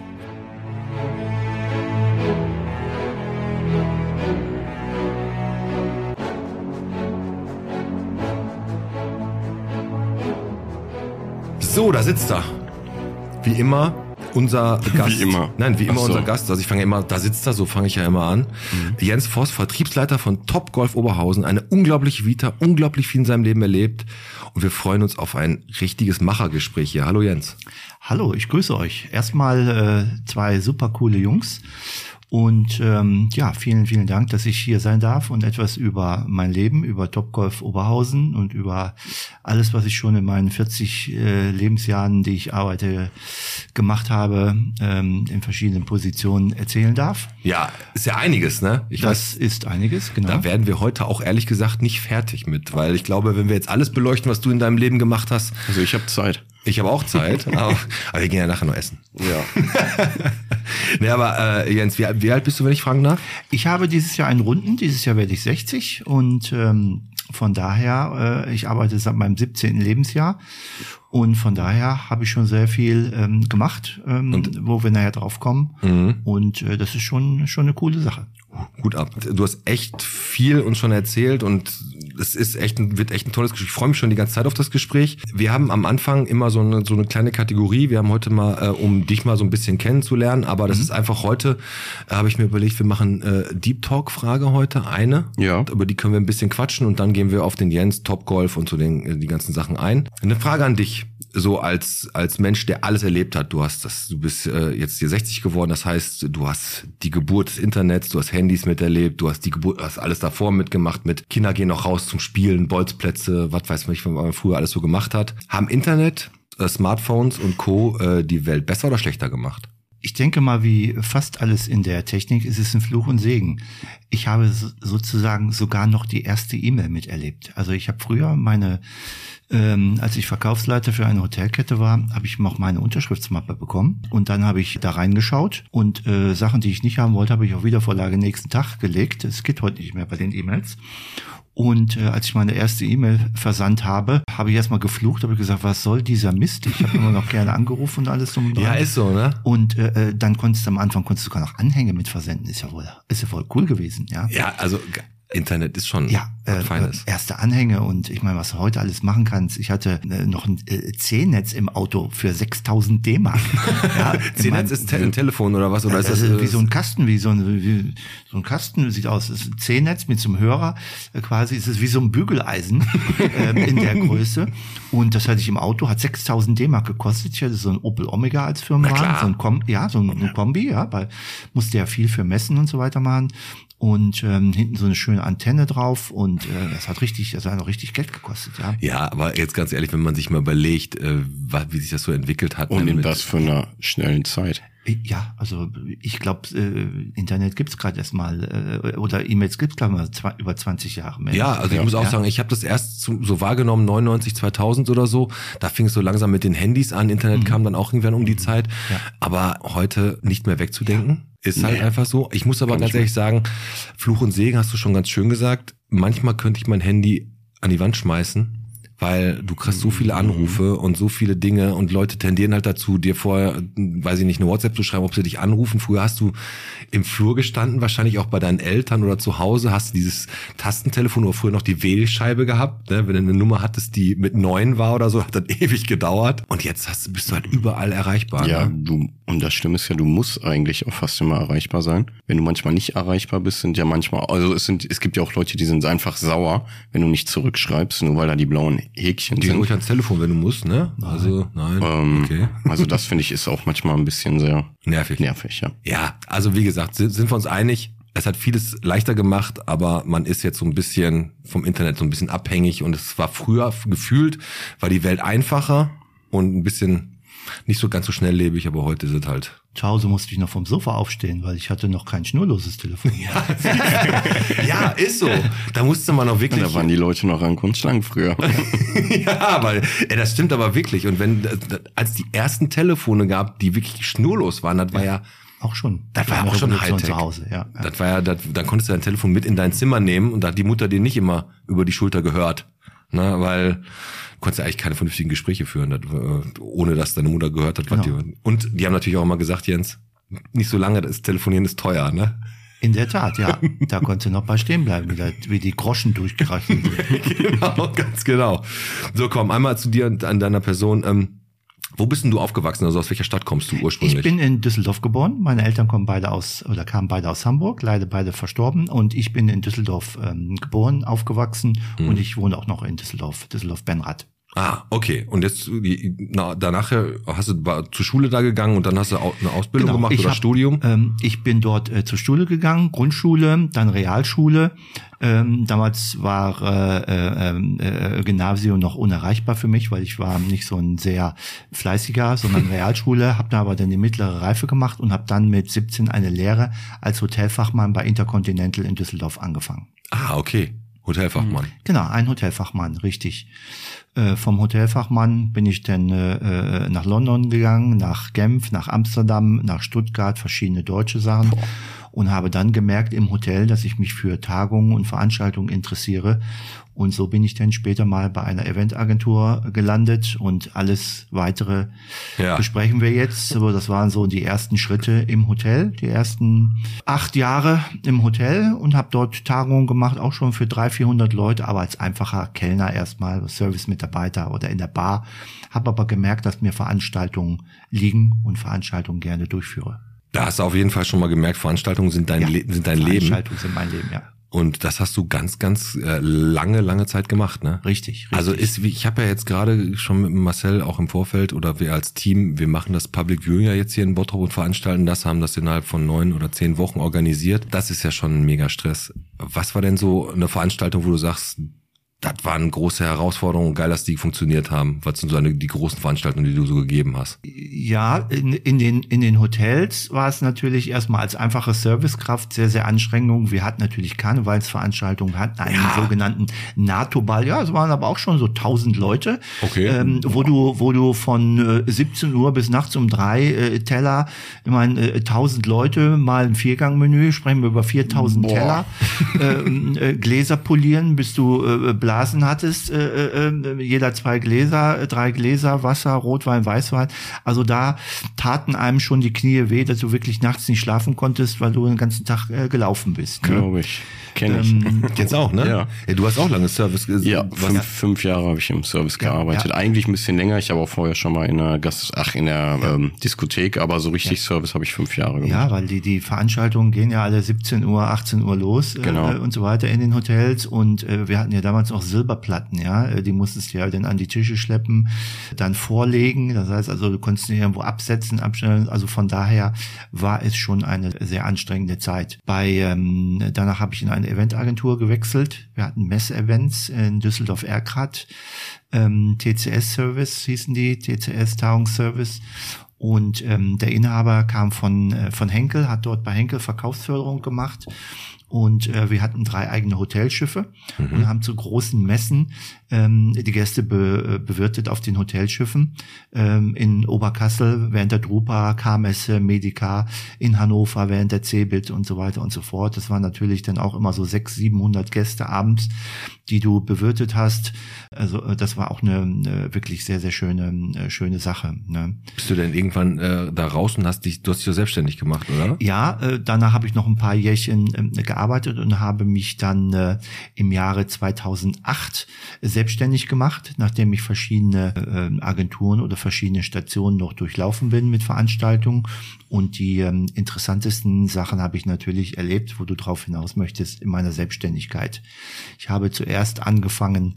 So, da sitzt er. Wie immer unser Gast. Wie immer. Nein, wie immer Ach so. unser Gast. Also ich fange immer, da sitzt er, so fange ich ja immer an. Mhm. Jens Voss, Vertriebsleiter von Top Golf Oberhausen. Eine unglaubliche Vita, unglaublich viel in seinem Leben erlebt. Und wir freuen uns auf ein richtiges Machergespräch hier. Hallo Jens. Hallo, ich grüße euch. Erstmal äh, zwei super coole Jungs. Und ähm, ja, vielen, vielen Dank, dass ich hier sein darf und etwas über mein Leben, über Topgolf Oberhausen und über alles, was ich schon in meinen vierzig äh, Lebensjahren, die ich arbeite, gemacht habe, ähm, in verschiedenen Positionen erzählen darf. Ja, ist ja einiges, ne? Ich Das ist einiges, genau. Da werden wir heute auch ehrlich gesagt nicht fertig mit, weil ich glaube, wenn wir jetzt alles beleuchten, was du in deinem Leben gemacht hast, Also ich habe Zeit. ich habe auch Zeit, aber, aber wir gehen ja nachher noch essen. Ja. Nee, aber äh, Jens, wie, wie alt bist du, wenn ich fragen darf? Ich habe dieses Jahr einen Runden, dieses Jahr werde ich sechzig und ähm, von daher, äh, ich arbeite seit meinem siebzehnten Lebensjahr und von daher habe ich schon sehr viel ähm, gemacht, ähm, Und- wo wir nachher drauf kommen Mhm. und äh, das ist schon schon eine coole Sache. Gut ab. Du hast echt viel uns schon erzählt und es ist echt ein, wird echt ein tolles Gespräch. Ich freue mich schon die ganze Zeit auf das Gespräch. Wir haben am Anfang immer so eine, so eine kleine Kategorie. Wir haben heute mal, äh, um dich mal so ein bisschen kennenzulernen, aber das ist einfach heute, äh, habe ich mir überlegt, wir machen äh, Deep Talk Frage heute, eine. Ja. Über die können wir ein bisschen quatschen und dann gehen wir auf den Jens, Topgolf und so den, äh, die ganzen Sachen ein. Eine Frage an dich. so als als Mensch, der alles erlebt hat. Du hast das, du bist äh, jetzt hier sechzig geworden, das heißt, du hast die Geburt des Internets, du hast Handys miterlebt, du hast die Geburt, hast alles davor mitgemacht, mit Kinder gehen noch raus zum Spielen, Bolzplätze, was weiß ich, was man früher alles so gemacht hat. Haben Internet, äh, Smartphones und Co. Äh, die Welt besser oder schlechter gemacht? Ich denke mal, wie fast alles in der Technik, ist es ein Fluch und Segen. Ich habe so, sozusagen sogar noch die erste E-Mail miterlebt. Also ich habe früher meine, ähm, als ich Verkaufsleiter für eine Hotelkette war, habe ich noch meine Unterschriftsmappe bekommen und dann habe ich da reingeschaut und äh, Sachen, die ich nicht haben wollte, habe ich auf Wiedervorlage nächsten Tag gelegt. Es geht heute nicht mehr bei den E-Mails. Und äh, als ich meine erste E-Mail versandt habe, habe ich erstmal geflucht, habe gesagt, was soll dieser Mist? Ich habe immer noch gerne angerufen und alles drum und dran. Ja, ist so, ne? Und äh, dann konntest du am Anfang konntest du sogar noch Anhänge mit versenden. Ist ja wohl, ist ja voll cool gewesen, ja. Ja, also Internet ist schon ja, äh, feines. Erste Anhänge und ich meine, was du heute alles machen kannst. Ich hatte äh, noch ein äh, C-Netz im Auto für sechstausend D-Mark. Ja, C-Netz ist te- ein Telefon oder was? Oder ja, ist das das ist wie so ein Kasten, wie so ein, wie, so ein Kasten sieht aus. Das ist ein C-Netz mit so einem Hörer. Äh, quasi ist es wie so ein Bügeleisen äh, in der Größe. Und das hatte ich im Auto, hat sechstausend D-Mark gekostet. Ich hatte so ein Opel Omega als Firmenwagen, so ein Kom- ja, so ein, ein Kombi, ja, weil musste ja viel für Messen und so weiter machen. Und ähm, hinten so eine schöne Antenne drauf und äh, das hat richtig, das hat auch richtig Geld gekostet, ja. Ja, aber jetzt ganz ehrlich, wenn man sich mal überlegt, äh, wie sich das so entwickelt hat. Und ne, in mit, was für einer schnellen Zeit. Ja, also ich glaube, äh, Internet gibt's gerade erst mal äh, oder E-Mails gibt's glaube ich mal über zwanzig Jahre mehr. Ja, also ich Ja, muss auch ja. sagen, ich habe das erst so, so wahrgenommen, neunundneunzig, zweitausend oder so. Da fing es so langsam mit den Handys an. Internet Mhm. kam dann auch irgendwann um die Zeit. Ja. Aber heute nicht mehr wegzudenken. Ist halt Nee. einfach so. Ich muss aber Kann ganz ich ehrlich sagen, Fluch und Segen hast du schon ganz schön gesagt. Manchmal könnte ich mein Handy an die Wand schmeißen, weil du kriegst so viele Anrufe und so viele Dinge und Leute tendieren halt dazu, dir vorher, weiß ich nicht, eine WhatsApp zu schreiben, ob sie dich anrufen. Früher hast du im Flur gestanden, wahrscheinlich auch bei deinen Eltern oder zu Hause, hast du dieses Tastentelefon oder früher noch die Wählscheibe gehabt, ne? Wenn du eine Nummer hattest, die mit neun war oder so, hat das ewig gedauert. Und jetzt hast, bist du halt überall erreichbar. Ja, Ne? du, und das Schlimme ist ja, du musst eigentlich auch fast immer erreichbar sein. Wenn du manchmal nicht erreichbar bist, sind ja manchmal, also es sind, es gibt ja auch Leute, die sind einfach sauer, wenn du nicht zurückschreibst, nur weil da die blauen Häkchen Geh sind. ruhig ans Telefon, wenn du musst, ne? Also, nein. Ähm, Okay. Also das finde ich ist auch manchmal ein bisschen sehr Nervig. nervig, ja. Ja, also wie gesagt, sind, sind wir uns einig. Es hat vieles leichter gemacht, aber man ist jetzt so ein bisschen vom Internet so ein bisschen abhängig und es war früher gefühlt, war die Welt einfacher und ein bisschen nicht so ganz so schnelllebig, aber heute ist es halt. Zu Hause musste ich noch vom Sofa aufstehen, weil ich hatte noch kein schnurloses Telefon. Ja, ja, ist so. Da musste man noch wirklich. Da waren die Leute noch an Kunstschlangen früher. Ja, weil ey, das stimmt aber wirklich. Und wenn als die ersten Telefone gab, die wirklich schnurlos waren, das war ja Auch schon. Das war ja eine auch schon Revolution Hightech. zu Hause, ja. ja. Das war ja, das, dann konntest du dein Telefon mit in dein Zimmer nehmen und da hat die Mutter dir nicht immer über die Schulter gehört. Ne, weil du konntest ja eigentlich keine vernünftigen Gespräche führen, das, äh, ohne dass deine Mutter gehört hat. Was Genau. die, und die haben natürlich auch immer gesagt, Jens, nicht so lange, das Telefonieren ist teuer, ne? In der Tat, ja. Da konntest du noch mal stehen bleiben, wie, da, wie die Groschen durchgereicht sind. Genau, ganz genau. So, komm, einmal zu dir und an deiner Person. Ähm, wo bist denn du aufgewachsen? Also aus welcher Stadt kommst du ursprünglich? Ich bin in Düsseldorf geboren. Meine Eltern kommen beide aus oder kamen beide aus Hamburg, leider beide verstorben. Und ich bin in Düsseldorf ähm, geboren, aufgewachsen Hm. und ich wohne auch noch in Düsseldorf, Düsseldorf-Benrath. Ah, okay. Und jetzt die- na, danach hast du ba- zur Schule da gegangen und dann hast du au- eine Ausbildung Genau, gemacht ich oder hab, Studium? Ähm, ich bin dort äh, zur Schule gegangen, Grundschule, dann Realschule. Ähm, damals war äh, äh, äh, Gymnasium noch unerreichbar für mich, weil ich war nicht so ein sehr fleißiger, sondern Realschule, habe da aber dann die mittlere Reife gemacht und habe dann mit siebzehn eine Lehre als Hotelfachmann bei Intercontinental in Düsseldorf angefangen. Ah, okay. Hotelfachmann. Genau, ein Hotelfachmann, richtig. Äh, vom Hotelfachmann bin ich dann äh, nach London gegangen, nach Genf, nach Amsterdam, nach Stuttgart, verschiedene deutsche Sachen. Boah. Und habe dann gemerkt im Hotel, dass ich mich für Tagungen und Veranstaltungen interessiere. Und so bin ich dann später mal bei einer Eventagentur gelandet und alles weitere Ja. besprechen wir jetzt. Aber das waren so die ersten Schritte im Hotel, die ersten acht Jahre im Hotel und habe dort Tagungen gemacht, auch schon für dreihundert, vierhundert Leute, aber als einfacher Kellner erstmal, Service-Mitarbeiter oder in der Bar. Habe aber gemerkt, dass mir Veranstaltungen liegen und Veranstaltungen gerne durchführe. Da hast du auf jeden Fall schon mal gemerkt, Veranstaltungen sind dein, Ja, Le- sind dein Leben. Veranstaltungen sind mein Leben, ja. Und das hast du ganz, ganz äh, lange, lange Zeit gemacht, ne? Richtig, richtig. Also ist, wie ich habe ja jetzt gerade schon mit Marcel auch im Vorfeld oder wir als Team, wir machen das Public Viewing ja jetzt hier in Bottrop und veranstalten das, haben das innerhalb von neun oder zehn Wochen organisiert. Das ist ja schon ein mega Stress. Was war denn so eine Veranstaltung, wo du sagst, das war eine große Herausforderung und geil, dass die funktioniert haben? Was sind so eine, die großen Veranstaltungen, die du so gegeben hast? Ja, in, in den in den Hotels war es natürlich erstmal als einfache Servicekraft sehr, sehr anstrengend. Wir hatten natürlich Karnevalsveranstaltungen, hatten einen ja. sogenannten NATO-Ball. Ja, es waren aber auch schon so tausend Leute, okay. ähm, wo du wo du von äh, siebzehn Uhr bis nachts um drei äh, Teller, ich meine, äh, tausend Leute, mal ein Viergangmenü, sprechen wir über viertausend Boah. Teller, äh, äh, Gläser polieren, bis du äh, Blasen hattest, äh, äh, jeder zwei Gläser, drei Gläser, Wasser, Rotwein, Weißwein. Also da taten einem schon die Knie weh, dass du wirklich nachts nicht schlafen konntest, weil du den ganzen Tag äh, gelaufen bist. Ne? Glaube ich. Kenn ich. Ähm, Jetzt auch, ne? Ja. ja. Du hast auch lange Service gesehen. Ja, fünf, ja. fünf Jahre habe ich im Service ja, gearbeitet. Ja. Eigentlich ein bisschen länger. Ich habe auch vorher schon mal in der Gast, ach in der ja. ähm, Diskothek, aber so richtig ja. Service habe ich fünf Jahre gemacht. Ja, weil die die Veranstaltungen gehen ja alle siebzehn Uhr, achtzehn Uhr los genau. äh, und so weiter in den Hotels und äh, wir hatten ja damals auch Silberplatten, ja, die musstest du ja dann an die Tische schleppen, dann vorlegen. Das heißt also, du konntest nicht irgendwo absetzen, abstellen. Also von daher war es schon eine sehr anstrengende Zeit. Bei ähm, danach habe ich in eine Eventagentur gewechselt. Wir hatten Messe-Events in Düsseldorf-Erkrath, ähm, T C S-Service hießen die, T C S-Tagungsservice. Und ähm, der Inhaber kam von äh, von Henkel, hat dort bei Henkel Verkaufsförderung gemacht. Und äh, wir hatten drei eigene Hotelschiffe mhm. und haben zu großen Messen ähm, die Gäste be, bewirtet auf den Hotelschiffen. Ähm, in Oberkassel während der Drupa, K-Messe, Medica, in Hannover während der Cebit und so weiter und so fort. Das waren natürlich dann auch immer so sechshundert, siebenhundert Gäste abends, die du bewirtet hast. Also das war auch eine, eine wirklich sehr, sehr schöne äh, schöne Sache. Ne? Bist du denn irgendwann äh, da raus und hast dich, du hast dich ja selbstständig gemacht, oder? Ja, äh, danach habe ich noch ein paar Jährchen äh, gearbeitet und habe mich dann äh, im Jahre zweitausendacht selbstständig gemacht, nachdem ich verschiedene äh, Agenturen oder verschiedene Stationen noch durchlaufen bin mit Veranstaltungen. Und die ähm, interessantesten Sachen habe ich natürlich erlebt, wo du drauf hinaus möchtest, in meiner Selbstständigkeit. Ich habe zuerst angefangen,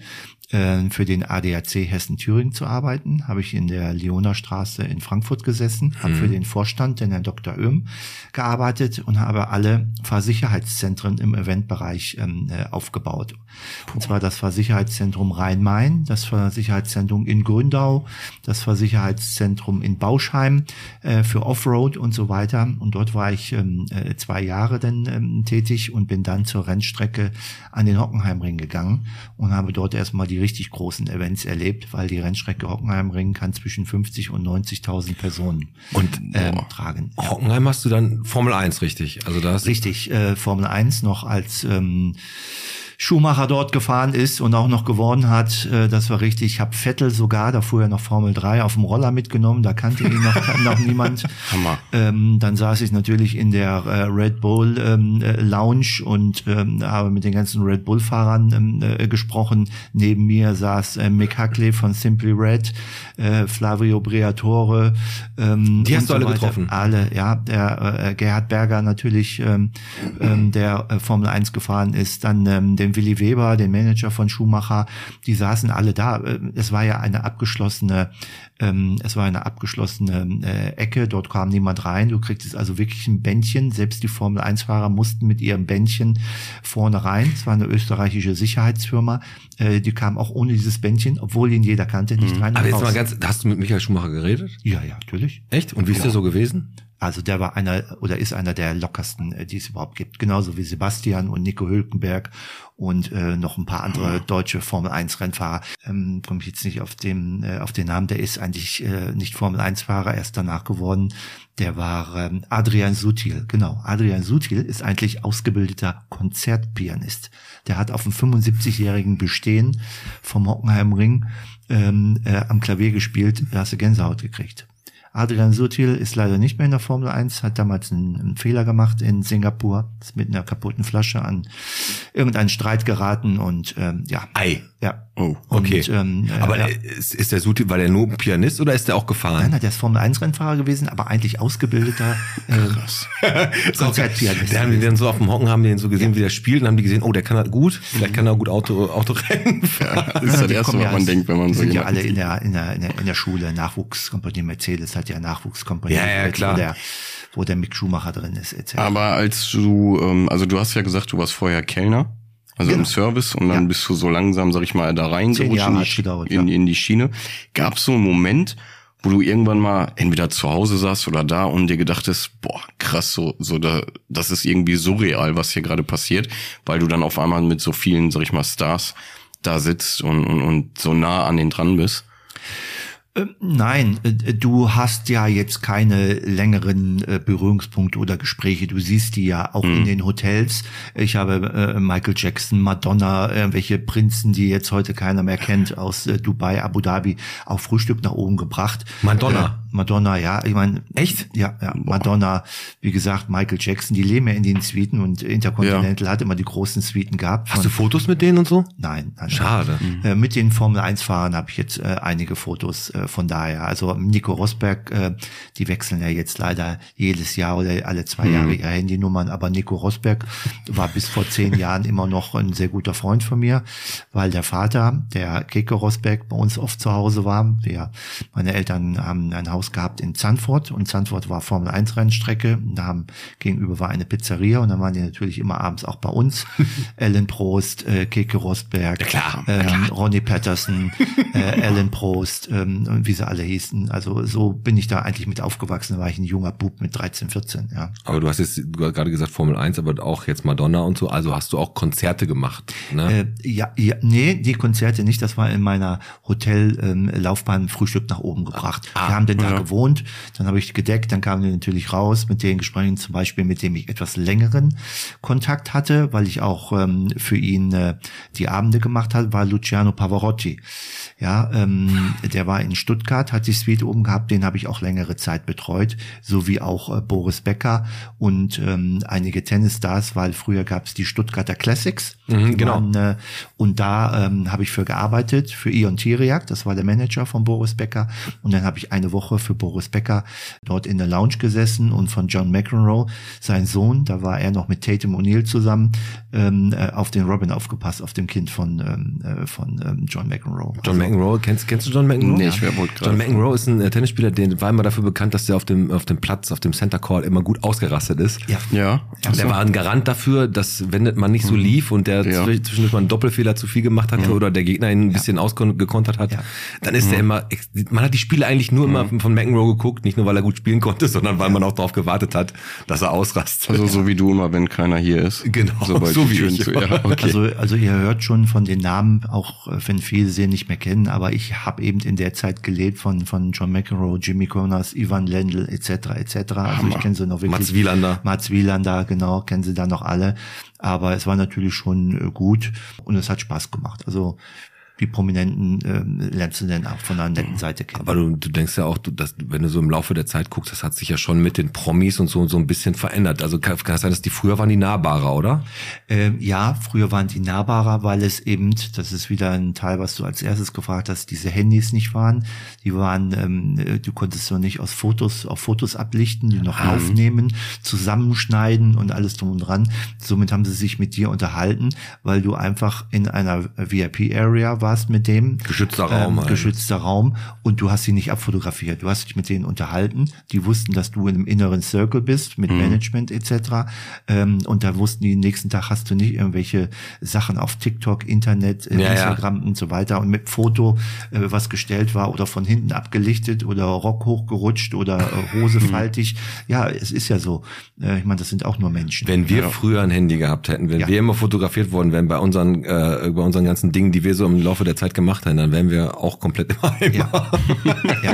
für den A D A C Hessen-Thüringen zu arbeiten, habe ich in der Leonerstraße in Frankfurt gesessen, habe mhm. für den Vorstand, den Herrn Doktor Oehm, gearbeitet und habe alle Fahrsicherheitszentren im Eventbereich ähm, aufgebaut. Und zwar das Fahrsicherheitszentrum Rhein-Main, das Fahrsicherheitszentrum in Gründau, das Fahrsicherheitszentrum in Bauschheim äh, für Offroad und so weiter. Und dort war ich ähm, zwei Jahre dann ähm, tätig und bin dann zur Rennstrecke an den Hockenheimring gegangen und habe dort erstmal die richtig großen Events erlebt, weil die Rennstrecke Hockenheimring kann zwischen fünfzig und neunzigtausend Personen und ähm, tragen. Ja. Hockenheim hast du dann Formel eins, richtig? Also das richtig, äh, Formel eins noch als ähm, Schumacher dort gefahren ist und auch noch gewonnen hat, äh, das war richtig. Ich habe Vettel sogar, da fuhr er noch Formel drei auf dem Roller mitgenommen, da kannte ihn noch, noch niemand. Hammer. Ähm, dann saß ich natürlich in der äh, Red Bull ähm, äh, Lounge und ähm, habe mit den ganzen Red Bull Fahrern ähm, äh, gesprochen. Neben mir saß äh, Mick Huckley von Simply Red, äh, Flavio Briatore. Ähm, Die hast du so alle weiter. getroffen? Alle, ja. Der äh, Gerhard Berger natürlich, ähm, ähm, der äh, Formel eins gefahren ist, dann ähm, den Willi Weber, den Manager von Schumacher, die saßen alle da. Es war ja eine abgeschlossene, ähm, es war eine abgeschlossene äh, Ecke, dort kam niemand rein. Du kriegst also wirklich ein Bändchen. Selbst die Formel eins Fahrer mussten mit ihrem Bändchen vorne rein. Es war eine österreichische Sicherheitsfirma. Äh, die kam auch ohne dieses Bändchen, obwohl ihn jeder kannte, nicht rein. Aber jetzt mal ganz, hast du mit Michael Schumacher geredet? Ja, ja, natürlich. Echt? Und wie ist ja. der so gewesen? Also der war einer oder ist einer der lockersten, die es überhaupt gibt. Genauso wie Sebastian und Nico Hülkenberg und äh, noch ein paar andere deutsche Formel eins Rennfahrer. Ähm, komme ich jetzt nicht auf den, äh, auf den Namen. Der ist eigentlich äh, nicht Formel eins Fahrer, erst danach geworden. Der war ähm, Adrian Sutil. Genau, Adrian Sutil ist eigentlich ausgebildeter Konzertpianist. Der hat auf dem fünfundsiebzigjährigen Bestehen vom Hockenheimring ähm, äh, am Klavier gespielt. Da hast du Gänsehaut gekriegt. Adrian Sutil ist leider nicht mehr in der Formel eins, hat damals einen, einen Fehler gemacht in Singapur, ist mit einer kaputten Flasche an irgendeinen Streit geraten und ähm, ja, Ei. Ja. Oh, okay. Und, ähm, aber ja. ist, ist der Suti, war der nur Pianist oder ist der auch gefahren? Nein, nein, der ist Formel eins Rennfahrer gewesen, aber eigentlich ausgebildeter äh, Konzertpianist. Da haben die dann so auf dem Hocken, haben die den so gesehen, ja. wie der spielt, und haben die gesehen, oh, der kann halt gut, vielleicht kann er gut Auto, Autorennen fahren. Das ist das Erste, was man denkt, wenn man die so sind ja jemanden alle in der, in der, in der, in der Schule, Nachwuchskompanie. Mercedes hat ja Nachwuchskompanie, Ja, ja, klar. wo der, wo der Mick Schumacher drin ist, et cetera. Aber als du, ähm, also du hast ja gesagt, du warst vorher Kellner, also Genau. im Service, und dann Ja. bist du so langsam, sag ich mal, da Zehn reingerutscht Jahre in, die hat's Schi- gedauert, in, ja. in die Schiene. Gab es so einen Moment, wo du irgendwann mal entweder zu Hause saßt oder da und dir gedachtest, boah, krass, so, so da, das ist irgendwie surreal, was hier gerade passiert, weil du dann auf einmal mit so vielen, sag ich mal, Stars da sitzt und, und, und so nah an denen dran bist? Äh, Nein, äh, du hast ja jetzt keine längeren äh, Berührungspunkte oder Gespräche. Du siehst die ja auch Mhm. in den Hotels. Ich habe äh, Michael Jackson, Madonna, irgendwelche Prinzen, die jetzt heute keiner mehr kennt, aus äh, Dubai, Abu Dhabi, auf Frühstück nach oben gebracht. Madonna? Äh, Madonna, ja. Ich meine, Echt? Ja, ja. Madonna, wie gesagt, Michael Jackson, die leben ja in den Suiten, und Intercontinental hat immer die großen Suiten gehabt. Hast du Von- Fotos mit denen und so? Nein, nein. Schade. Äh, mit den Formel eins Fahrern habe ich jetzt äh, einige Fotos äh, von daher. Also Nico Rosberg, äh, die wechseln ja jetzt leider jedes Jahr oder alle zwei Jahre ihre Handynummern, aber Nico Rosberg war bis vor zehn Jahren immer noch ein sehr guter Freund von mir, weil der Vater, der Keke Rosberg, bei uns oft zu Hause war. Wir, meine Eltern haben ein Haus gehabt in Zandvoort, und Zandvoort war Formel eins Rennstrecke. Da haben, gegenüber war eine Pizzeria, und dann waren die natürlich immer abends auch bei uns. Alain Prost, äh, Keke Rosberg, Ja, klar, ähm, klar. Ronnie Patterson, äh, Alan Prost, ähm, und wie sie alle hießen. Also so bin ich da eigentlich mit aufgewachsen. Da war ich ein junger Bub mit dreizehn, vierzehn, ja. Aber du hast jetzt du hast gerade gesagt Formel eins, aber auch jetzt Madonna und so, also hast du auch Konzerte gemacht, ne? Äh, ja, ja, nee, die Konzerte nicht. Das war in meiner Hotellaufbahn ähm, Frühstück nach oben gebracht. Ah, Wir haben den da ja. gewohnt, dann habe ich gedeckt, dann kamen die natürlich raus mit den Gesprächen, zum Beispiel mit dem ich etwas längeren Kontakt hatte, weil ich auch ähm, für ihn äh, die Abende gemacht habe, war Luciano Pavarotti. Ja, ähm, der war in Stuttgart, hat die Suite oben gehabt, den habe ich auch längere Zeit betreut, sowie auch äh, Boris Becker und ähm, einige Tennisstars, weil früher gab es die Stuttgarter Classics. Mhm, Die genau. waren, äh, und da ähm, habe ich für gearbeitet, für Ion Tiriak, das war der Manager von Boris Becker. Und dann habe ich eine Woche für Boris Becker dort in der Lounge gesessen, und von John McEnroe, sein Sohn, da war er noch mit Tatum O'Neill zusammen, ähm, äh, auf den Robin aufgepasst, auf dem Kind von ähm, äh, von ähm, John McEnroe. John McEnroe, kennst, kennst du John McEnroe? Nee, ich wär- wollte gerade John McEnroe ist ein äh, Tennisspieler, der war immer dafür bekannt, dass der auf dem auf dem Platz, auf dem Center Court immer gut ausgerastet ist. Ja. Ja. Und der war ein Garant dafür, dass wenn man nicht so lief und der Ja. zwischendurch mal einen Doppelfehler zu viel gemacht hatte oder der Gegner ihn ein bisschen ausgekontert hat, Ja. dann ist der immer, man hat die Spiele eigentlich nur immer von McEnroe geguckt, nicht nur weil er gut spielen konnte, sondern weil man auch darauf gewartet hat, dass er ausrastet. Also so wie du immer, wenn keiner hier ist. Genau, Sobald so die wie Türen ich zu, immer. ja, okay. Also, also ihr hört schon von den Namen, auch äh, wenn viele sie nicht mehr kennen, aber ich habe eben in der Zeit gelebt von von John McEnroe, Jimmy Connors, Ivan Lendl et cetera et cetera. Also ich kenne sie noch wirklich. Mats Wielander. Mats Wielander, genau, kennen sie da noch alle. Aber es war natürlich schon äh, gut, und es hat Spaß gemacht. Also die Prominenten ähm, lernst du dann auch von einer netten Seite kennen. Aber du, du denkst ja auch, du, dass, wenn du so im Laufe der Zeit guckst, das hat sich ja schon mit den Promis und so so ein bisschen verändert. Also kann, kann es sein, dass die früher waren die nahbarer, oder? Ähm, ja, früher waren die nahbarer, weil es eben, das ist wieder ein Teil, was du als erstes gefragt hast, diese Handys nicht waren. Die waren, ähm, du konntest so nicht aus Fotos, auf Fotos ablichten, die noch aufnehmen, zusammenschneiden und alles drum und dran. Somit haben sie sich mit dir unterhalten, weil du einfach in einer V I P-Area warst mit dem. Geschützter Raum halt. Geschützter Raum, und du hast sie nicht abfotografiert. Du hast dich mit denen unterhalten. Die wussten, dass du in einem inneren Circle bist, mit Management et cetera. Ähm, und da wussten die, nächsten Tag hast du nicht irgendwelche Sachen auf TikTok, Internet, äh, Ja, Instagram und so weiter, und mit Foto, äh, was gestellt war oder von hinten abgelichtet oder Rock hochgerutscht oder äh, Hose faltig. Ja, es ist ja so. Äh, ich meine, das sind auch nur Menschen. Wenn wir früher ein Handy gehabt hätten, wenn Ja. wir immer fotografiert worden wären bei unseren, äh, bei unseren ganzen Dingen, die wir so im Laufe der Zeit gemacht haben, dann wären wir auch komplett im Eimer. Ja. Ja.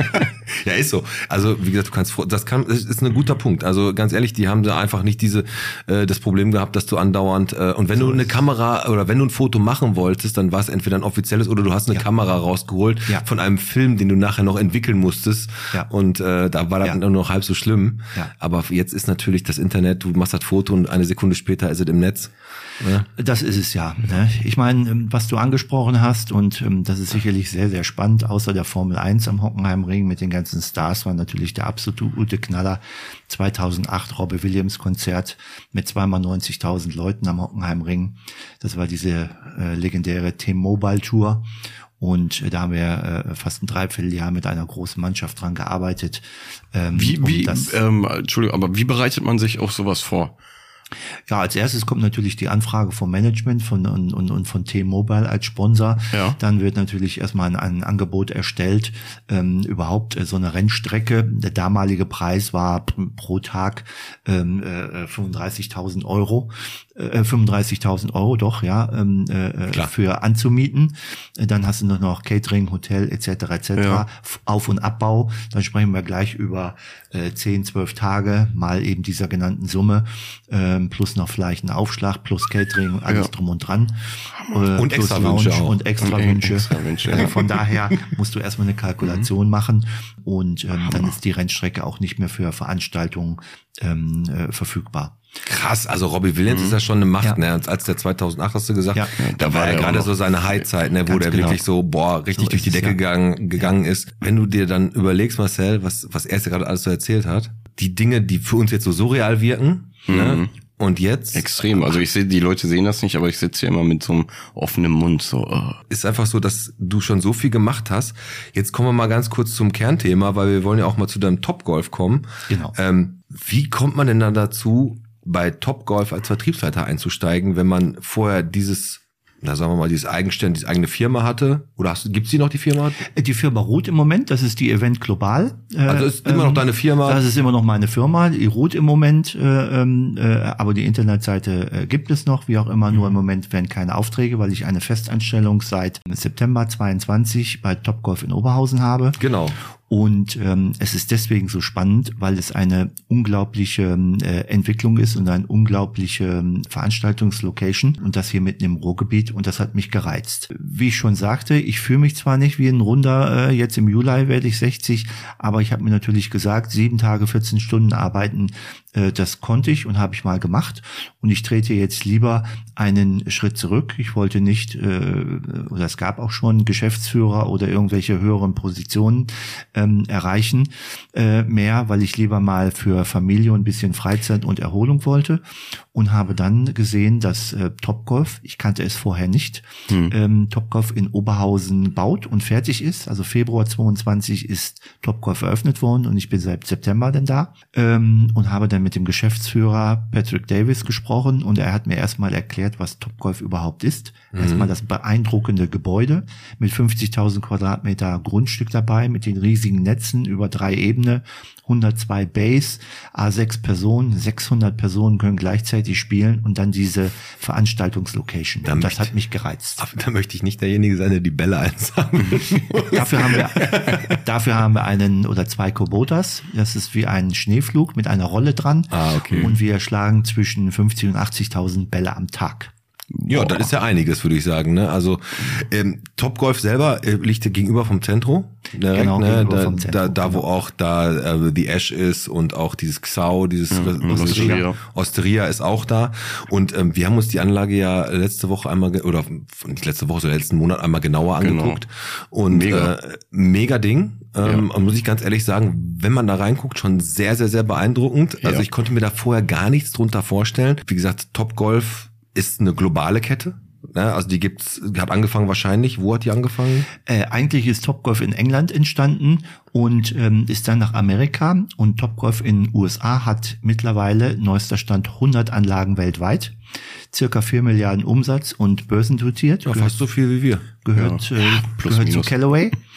Ja, ist so. Also wie gesagt, du kannst, das kann, das ist ein guter Punkt. Also ganz ehrlich, die haben da einfach nicht diese äh, das Problem gehabt, dass du andauernd äh, und wenn so du eine Kamera oder wenn du ein Foto machen wolltest, dann war es entweder ein offizielles oder du hast eine ja. Kamera rausgeholt ja. von einem Film, den du nachher noch entwickeln musstest. Ja. Und äh, da war das ja. nur noch halb so schlimm. Ja. Aber jetzt ist natürlich das Internet. Du machst das Foto und eine Sekunde später ist es im Netz. Ja. Das ist es ja. Ne? Ich meine, was du angesprochen hast, und ähm, das ist sicherlich sehr, sehr spannend, außer der Formel eins am Hockenheimring mit den ganzen Stars, war natürlich der absolute Knaller. zweitausendacht Robbie Williams Konzert mit zweimal neunzigtausend Leuten am Hockenheimring. Das war diese äh, legendäre T-Mobile Tour. Und äh, da haben wir äh, fast ein Dreivierteljahr mit einer großen Mannschaft dran gearbeitet. Ähm, wie, um wie, das, ähm, Entschuldigung, aber wie bereitet man sich auf sowas vor? Ja, als erstes kommt natürlich die Anfrage vom Management von und, und, und von T-Mobile als Sponsor. Ja. Dann wird natürlich erstmal ein, ein Angebot erstellt, ähm, überhaupt äh, so eine Rennstrecke. Der damalige Preis war pro Tag ähm, äh, fünfunddreißigtausend Euro. Äh, fünfunddreißigtausend Euro, doch, ja, ähm, äh, für anzumieten. Dann hast du noch Catering, Hotel et cetera et cetera. Ja. Auf- und Abbau. Dann sprechen wir gleich über äh, zehn, zwölf Tage mal eben dieser genannten Summe. Ähm, plus noch vielleicht ein Aufschlag, plus Catering, alles ja. drum und dran. Äh, und extra Wünsche auch. Und extra Wünsche. Extra Wünsche. Äh, von daher musst du erstmal eine Kalkulation mhm. machen und ähm, dann ist die Rennstrecke auch nicht mehr für Veranstaltungen ähm, äh, verfügbar. Krass, also Robbie Williams mhm. ist ja schon eine Macht, ja. ne? Als der zweitausendacht hast du gesagt, ja. da, da war er gerade so seine Highzeit, ne, wo der genau. wirklich so, boah, richtig so durch die Decke ja. gegangen, gegangen ja. ist. Wenn du dir dann überlegst, Marcel, was, was er jetzt gerade alles so erzählt hat, die Dinge, die für uns jetzt so surreal wirken, mhm. ne? Und jetzt? Extrem. Also ich sehe, die Leute sehen das nicht, aber ich sitze hier immer mit so einem offenen Mund. So. Oh. Ist einfach so, dass du schon so viel gemacht hast. Jetzt kommen wir mal ganz kurz zum Kernthema, weil wir wollen ja auch mal zu deinem Topgolf kommen. Genau. Ähm, wie kommt man denn dann dazu, bei Topgolf als Vertriebsleiter einzusteigen, wenn man vorher dieses, na sagen wir mal, dieses eigenständig, diese eigene Firma hatte? Oder hast du, gibt's die noch, die Firma? Die Firma ruht im Moment, das ist die Event Global. Also ist immer noch deine Firma? Das ist immer noch meine Firma, die ruht im Moment, äh, äh, aber die Internetseite äh, gibt es noch, wie auch immer, nur im Moment werden keine Aufträge, weil ich eine Festanstellung seit September zweiundzwanzig bei Topgolf in Oberhausen habe. Genau. Und ähm, es ist deswegen so spannend, weil es eine unglaubliche äh, Entwicklung ist und eine unglaubliche äh, Veranstaltungslocation und das hier mitten im Ruhrgebiet und das hat mich gereizt. Wie ich schon sagte, ich fühle mich zwar nicht wie ein Runder, äh, jetzt im Juli werde ich sechzig, aber ich habe mir natürlich gesagt, sieben Tage, vierzehn Stunden arbeiten, äh, das konnte ich und habe ich mal gemacht und ich trete jetzt lieber einen Schritt zurück. Ich wollte nicht, äh, oder es gab auch schon Geschäftsführer oder irgendwelche höheren Positionen, Ähm, erreichen äh, mehr, weil ich lieber mal für Familie und ein bisschen Freizeit und Erholung wollte und habe dann gesehen, dass äh, Topgolf, ich kannte es vorher nicht, hm. ähm, Topgolf in Oberhausen baut und fertig ist. Also Februar zweiundzwanzig ist Topgolf eröffnet worden und ich bin seit September dann da ähm, und habe dann mit dem Geschäftsführer Patrick Davis gesprochen und er hat mir erstmal erklärt, was Topgolf überhaupt ist. Mhm. Erstmal das beeindruckende Gebäude mit fünfzigtausend Quadratmeter Grundstück dabei, mit den riesigen Netzen über drei Ebenen, hundertzwei Bays, a sechs Personen, sechshundert Personen können gleichzeitig spielen und dann diese Veranstaltungslocation. Da und das möchte, hat mich gereizt. Da möchte ich nicht derjenige sein, der die Bälle einsammelt. dafür haben wir, dafür haben wir einen oder zwei Kubotas. Das ist wie ein Schneeflug mit einer Rolle dran. Ah, okay. Und wir schlagen zwischen fünfzig und achtzigtausend Bälle am Tag. Ja, Boah. Das ist ja einiges, würde ich sagen. Ne? Also ähm, Topgolf selber äh, liegt ja gegenüber vom Zentro. Direkt, genau, ne? gegenüber da, vom Zentro. Da, da genau. wo auch da äh, The Ash ist und auch dieses Xau, dieses mhm, Osteria. Osteria ist auch da. Und ähm, wir haben uns die Anlage ja letzte Woche einmal, ge- oder nicht letzte Woche, sondern letzten Monat einmal genauer angeguckt. Genau. Und mega, äh, mega Ding. Ähm, ja. Und muss ich ganz ehrlich sagen, wenn man da reinguckt, schon sehr, sehr, sehr beeindruckend. Also ja. ich konnte mir da vorher gar nichts drunter vorstellen. Wie gesagt, Topgolf ist eine globale Kette. Ja, also die gibt's, hat angefangen wahrscheinlich. Wo hat die angefangen? Äh, eigentlich ist Topgolf in England entstanden und ähm, ist dann nach Amerika. Und Topgolf in U S A hat mittlerweile, neuester Stand, hundert Anlagen weltweit. Circa vier Milliarden Umsatz und börsendotiert. Ja, fast so viel wie wir. Gehört, ja. äh, gehört zu Callaway.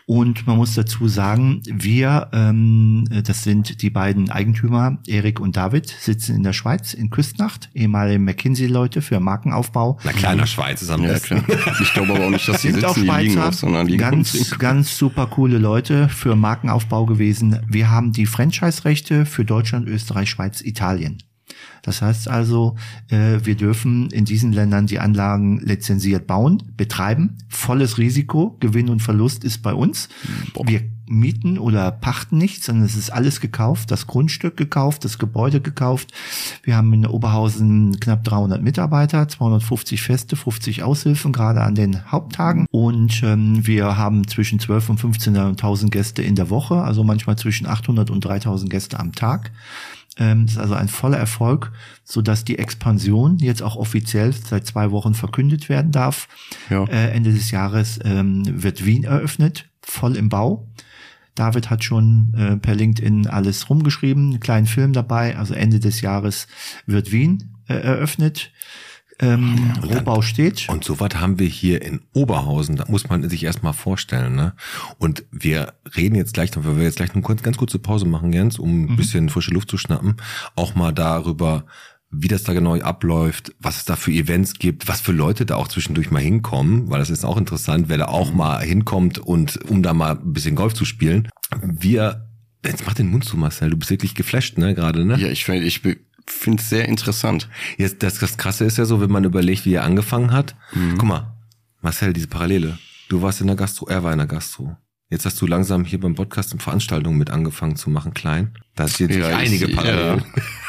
Und man muss dazu sagen, wir, ähm, das sind die beiden Eigentümer, Erik und David, sitzen in der Schweiz, in Küstnacht, ehemalige McKinsey-Leute für Markenaufbau. Na klar, in der Schweiz ist am Ja, besten. klar. Ich glaube aber auch nicht, dass die Sind auch sitzen, die liegen Schweizer, auf, sondern liegen ganz, ganz super coole Leute für Markenaufbau gewesen. Wir haben die Franchise-Rechte für Deutschland, Österreich, Schweiz, Italien. Das heißt also, äh, wir dürfen in diesen Ländern die Anlagen lizenziert bauen, betreiben. Volles Risiko, Gewinn und Verlust ist bei uns. Boah. Wir mieten oder pachten nichts, sondern es ist alles gekauft, das Grundstück gekauft, das Gebäude gekauft. Wir haben in Oberhausen knapp dreihundert Mitarbeiter, zweihundertfünfzig Feste, fünfzig Aushilfen, gerade an den Haupttagen. Und ähm, wir haben zwischen zwölf und fünfzehntausend Gäste in der Woche, also manchmal zwischen achthundert und dreitausend Gäste am Tag. Das ist also ein voller Erfolg, so dass die Expansion jetzt auch offiziell seit zwei Wochen verkündet werden darf. Ja. Äh, Ende des Jahres ähm, wird Wien eröffnet, voll im Bau. David hat schon äh, per LinkedIn alles rumgeschrieben, einen kleinen Film dabei. Also Ende des Jahres wird Wien äh, eröffnet. Ähm, Und dann- Rohbau steht. Und sowas haben wir hier in Oberhausen, da muss man sich erstmal vorstellen, ne? Und wir reden jetzt gleich, weil wir jetzt gleich eine kurz, ganz kurze Pause machen, Jens, um ein bisschen frische Luft zu schnappen, auch mal darüber, wie das da genau abläuft, was es da für Events gibt, was für Leute da auch zwischendurch mal hinkommen, weil das ist auch interessant, wer da auch mal hinkommt und um da mal ein bisschen Golf zu spielen. Wir, jetzt mach den Mund zu, Marcel, du bist wirklich geflasht, ne, gerade, ne? Ja, ich, find- ich be- finde es sehr interessant. Jetzt, das, das Krasse ist ja so, wenn man überlegt, wie er angefangen hat. Mhm. Guck mal, Marcel, diese Parallele. Du warst in der Gastro, er war in der Gastro. Jetzt hast du langsam hier beim Podcast und Veranstaltungen mit angefangen zu machen, klein. Da ist jetzt Ja, ich- einige Parallelen.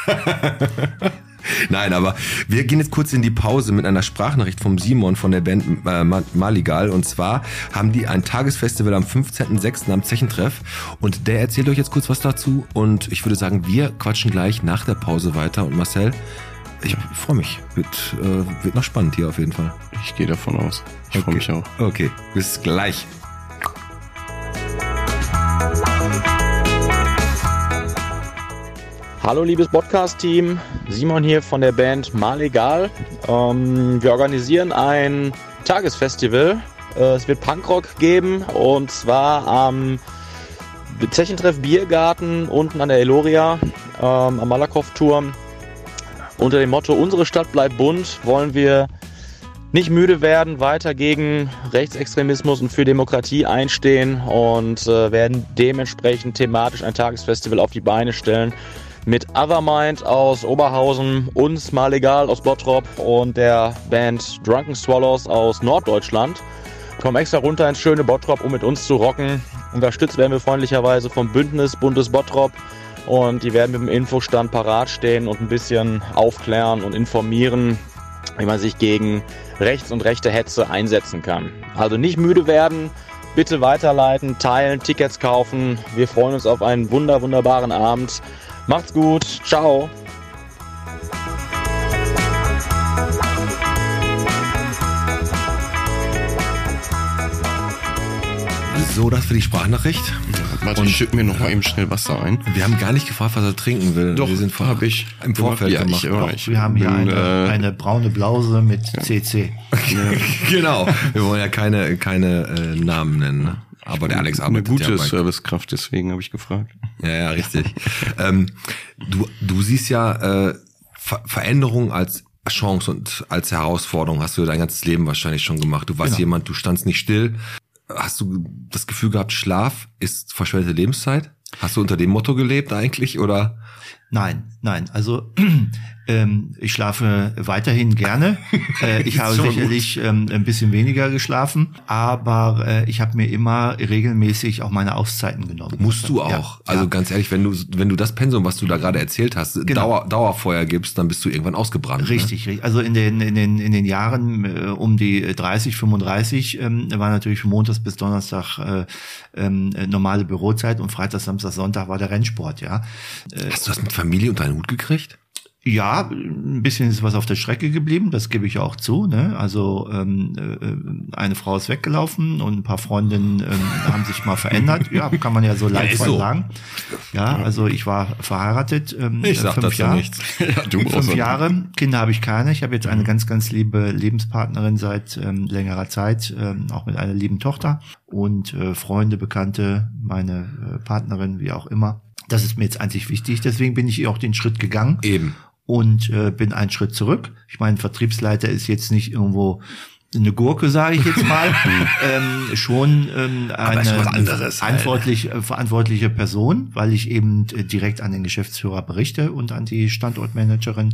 Nein, aber wir gehen jetzt kurz in die Pause mit einer Sprachnachricht vom Simon von der Band äh, Ma- Maligal. Und zwar haben die ein Tagesfestival am fünfzehnten sechsten am Zechentreff. Und der erzählt euch jetzt kurz was dazu. Und ich würde sagen, wir quatschen gleich nach der Pause weiter. Und Marcel, ich freue mich. Wird, äh, wird noch spannend hier auf jeden Fall. Ich gehe davon aus. Ich freue mich auch. Okay, bis gleich. Hallo liebes Podcast-Team, Simon hier von der Band Malegal. Ähm, wir organisieren ein Tagesfestival. Äh, es wird Punkrock geben und zwar am Zechentreff Biergarten unten an der Eloria ähm, am Malakow-Turm. Unter dem Motto Unsere Stadt bleibt bunt wollen wir nicht müde werden, weiter gegen Rechtsextremismus und für Demokratie einstehen und äh, werden dementsprechend thematisch ein Tagesfestival auf die Beine stellen. Mit Othermind aus Oberhausen, uns Malegal aus Bottrop und der Band Drunken Swallows aus Norddeutschland. Kommen extra runter ins schöne Bottrop, um mit uns zu rocken. Unterstützt werden wir freundlicherweise vom Bündnis Bundes Bottrop und die werden mit dem Infostand parat stehen und ein bisschen aufklären und informieren, wie man sich gegen rechts und rechte Hetze einsetzen kann. Also nicht müde werden, bitte weiterleiten, teilen, Tickets kaufen. Wir freuen uns auf einen wunder, wunderbaren Abend. Macht's gut, ciao. So, das für die Sprachnachricht. Warte, ich schütte mir noch mal eben schnell Wasser ein. Wir haben gar nicht gefragt, was er trinken will. Doch, wir sind vor, hab ich. im Vorfeld Ja, gemacht. ich immer. Ich Wir haben hier bin, eine, äh, eine braune Blause mit C C. Genau. Wir wollen ja keine, keine äh, Namen nennen. Ne? Aber der Alex eine arbeitet gute ja bei... Servicekraft, deswegen habe ich gefragt. Ja, ja, richtig. ähm, du, du siehst ja äh, Ver Veränderung als Chance und als Herausforderung. Hast du dein ganzes Leben wahrscheinlich schon gemacht. Du warst Genau. jemand, du standst nicht still. Hast du das Gefühl gehabt, Schlaf ist verschwendete Lebenszeit? Hast du unter dem Motto gelebt eigentlich, oder? Nein, nein. Also ähm, ich schlafe weiterhin gerne. Äh, ich habe Schon sicherlich ähm, ein bisschen weniger geschlafen, aber äh, ich habe mir immer regelmäßig auch meine Auszeiten genommen. Musst du Ja, auch. Also ja. ganz ehrlich, wenn du wenn du das Pensum, was du da gerade erzählt hast, Genau. Dauer, Dauerfeuer gibst, dann bist du irgendwann ausgebrannt. Richtig, richtig. Also in den in den in den Jahren äh, um die dreißig, fünfunddreißig ähm, war natürlich von Montags bis Donnerstag äh, ähm, äh, normale Bürozeit und Freitag, Samstag, Sonntag war der Rennsport, ja. Ne? Hast du das mit Familie unter einen Hut gekriegt? Ja, ein bisschen ist was auf der Strecke geblieben, das gebe ich auch zu. Ne? Also ähm, äh, eine Frau ist weggelaufen und ein paar Freundinnen ähm, haben sich mal verändert. Ja, kann man ja so leidvoll so. sagen. Ja, also ich war verheiratet. Ähm, Ich sag fünf dazu Jahre. nichts. Ja, du brauchst Fünf so- Jahre, Kinder habe ich keine. Ich habe jetzt eine ganz, ganz liebe Lebenspartnerin seit ähm, längerer Zeit, ähm, auch mit einer lieben Tochter und äh, Freunde, Bekannte, meine äh, Partnerin, wie auch immer. Das ist mir jetzt eigentlich wichtig. Deswegen bin ich auch den Schritt gegangen. Eben. Und äh, bin einen Schritt zurück. Ich meine, Vertriebsleiter ist jetzt nicht irgendwo eine Gurke, sage ich jetzt mal. ähm, schon ähm, eine ist schon was anderes, verantwortlich, äh, verantwortliche Person, weil ich eben äh, direkt an den Geschäftsführer berichte und an die Standortmanagerin.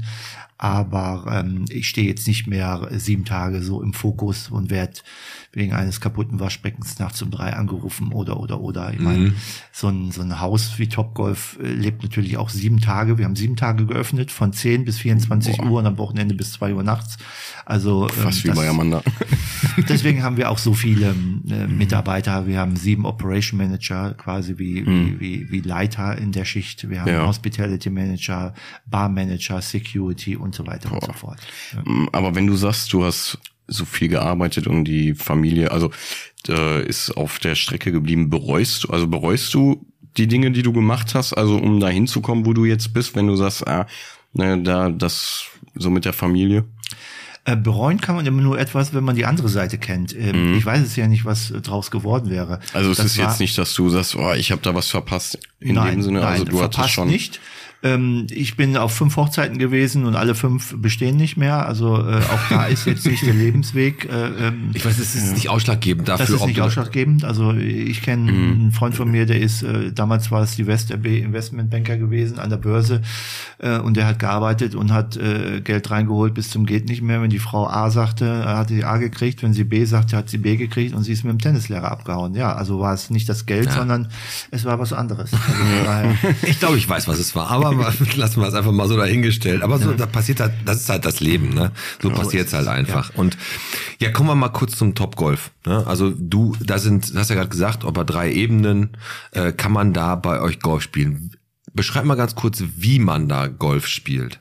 Aber ähm, ich stehe jetzt nicht mehr sieben Tage so im Fokus und werde wegen eines kaputten Waschbeckens nachts um drei angerufen oder, oder, oder. Ich meine, so ein, so ein Haus wie Topgolf äh, lebt natürlich auch sieben Tage. Wir haben sieben Tage geöffnet, von zehn bis vierundzwanzig Uhr und am Wochenende bis zwei Uhr nachts. Also ähm, Fast wie das- bei Amanda. Deswegen haben wir auch so viele äh, Mitarbeiter. Wir haben sieben Operation Manager, quasi wie, wie, wie, wie Leiter in der Schicht. Wir haben Ja. Hospitality Manager, Bar Manager, Security und so weiter und so fort. Ja. Aber wenn du sagst, du hast so viel gearbeitet und die Familie, also äh, ist auf der Strecke geblieben, bereust du, also bereust du die Dinge, die du gemacht hast, also um da hinzukommen, wo du jetzt bist, wenn du sagst, ah, ne, da das so mit der Familie? Äh, bereuen kann man immer nur etwas, wenn man die andere Seite kennt. Ähm, Ich weiß es ja nicht, was äh, draus geworden wäre. Also es Das ist war- jetzt nicht, dass du sagst, oh, ich habe da was verpasst in nein, dem Sinne, nein, also du hattest verpasst schon nicht. Ähm, ich bin auf fünf Hochzeiten gewesen und alle fünf bestehen nicht mehr. Also äh, auch da ist jetzt nicht der Lebensweg. Äh, ähm, Ich weiß, es ist nicht ausschlaggebend dafür, Das ist ob nicht du- ausschlaggebend. Also ich kenne einen Freund von mir, der ist, äh, damals war es die West R B Investmentbanker gewesen an der Börse äh, und der hat gearbeitet und hat äh, Geld reingeholt bis zum geht nicht mehr. Wenn die Frau A sagte, er hat sie A gekriegt, wenn sie B sagte, hat sie B gekriegt und sie ist mit dem Tennislehrer abgehauen. Ja, also war es nicht das Geld, Ja. sondern es war was anderes. Also von daher, Ich glaube, ich weiß, was es war, aber mal- lassen wir es einfach mal so dahingestellt. Aber so, da passiert halt, das ist halt das Leben, ne? So passiert es halt einfach. Und ja, kommen wir mal kurz zum Topgolf. Ne? Also du, da sind, du hast ja gerade gesagt, über drei Ebenen äh, kann man da bei euch Golf spielen. Beschreib mal ganz kurz, wie man da Golf spielt.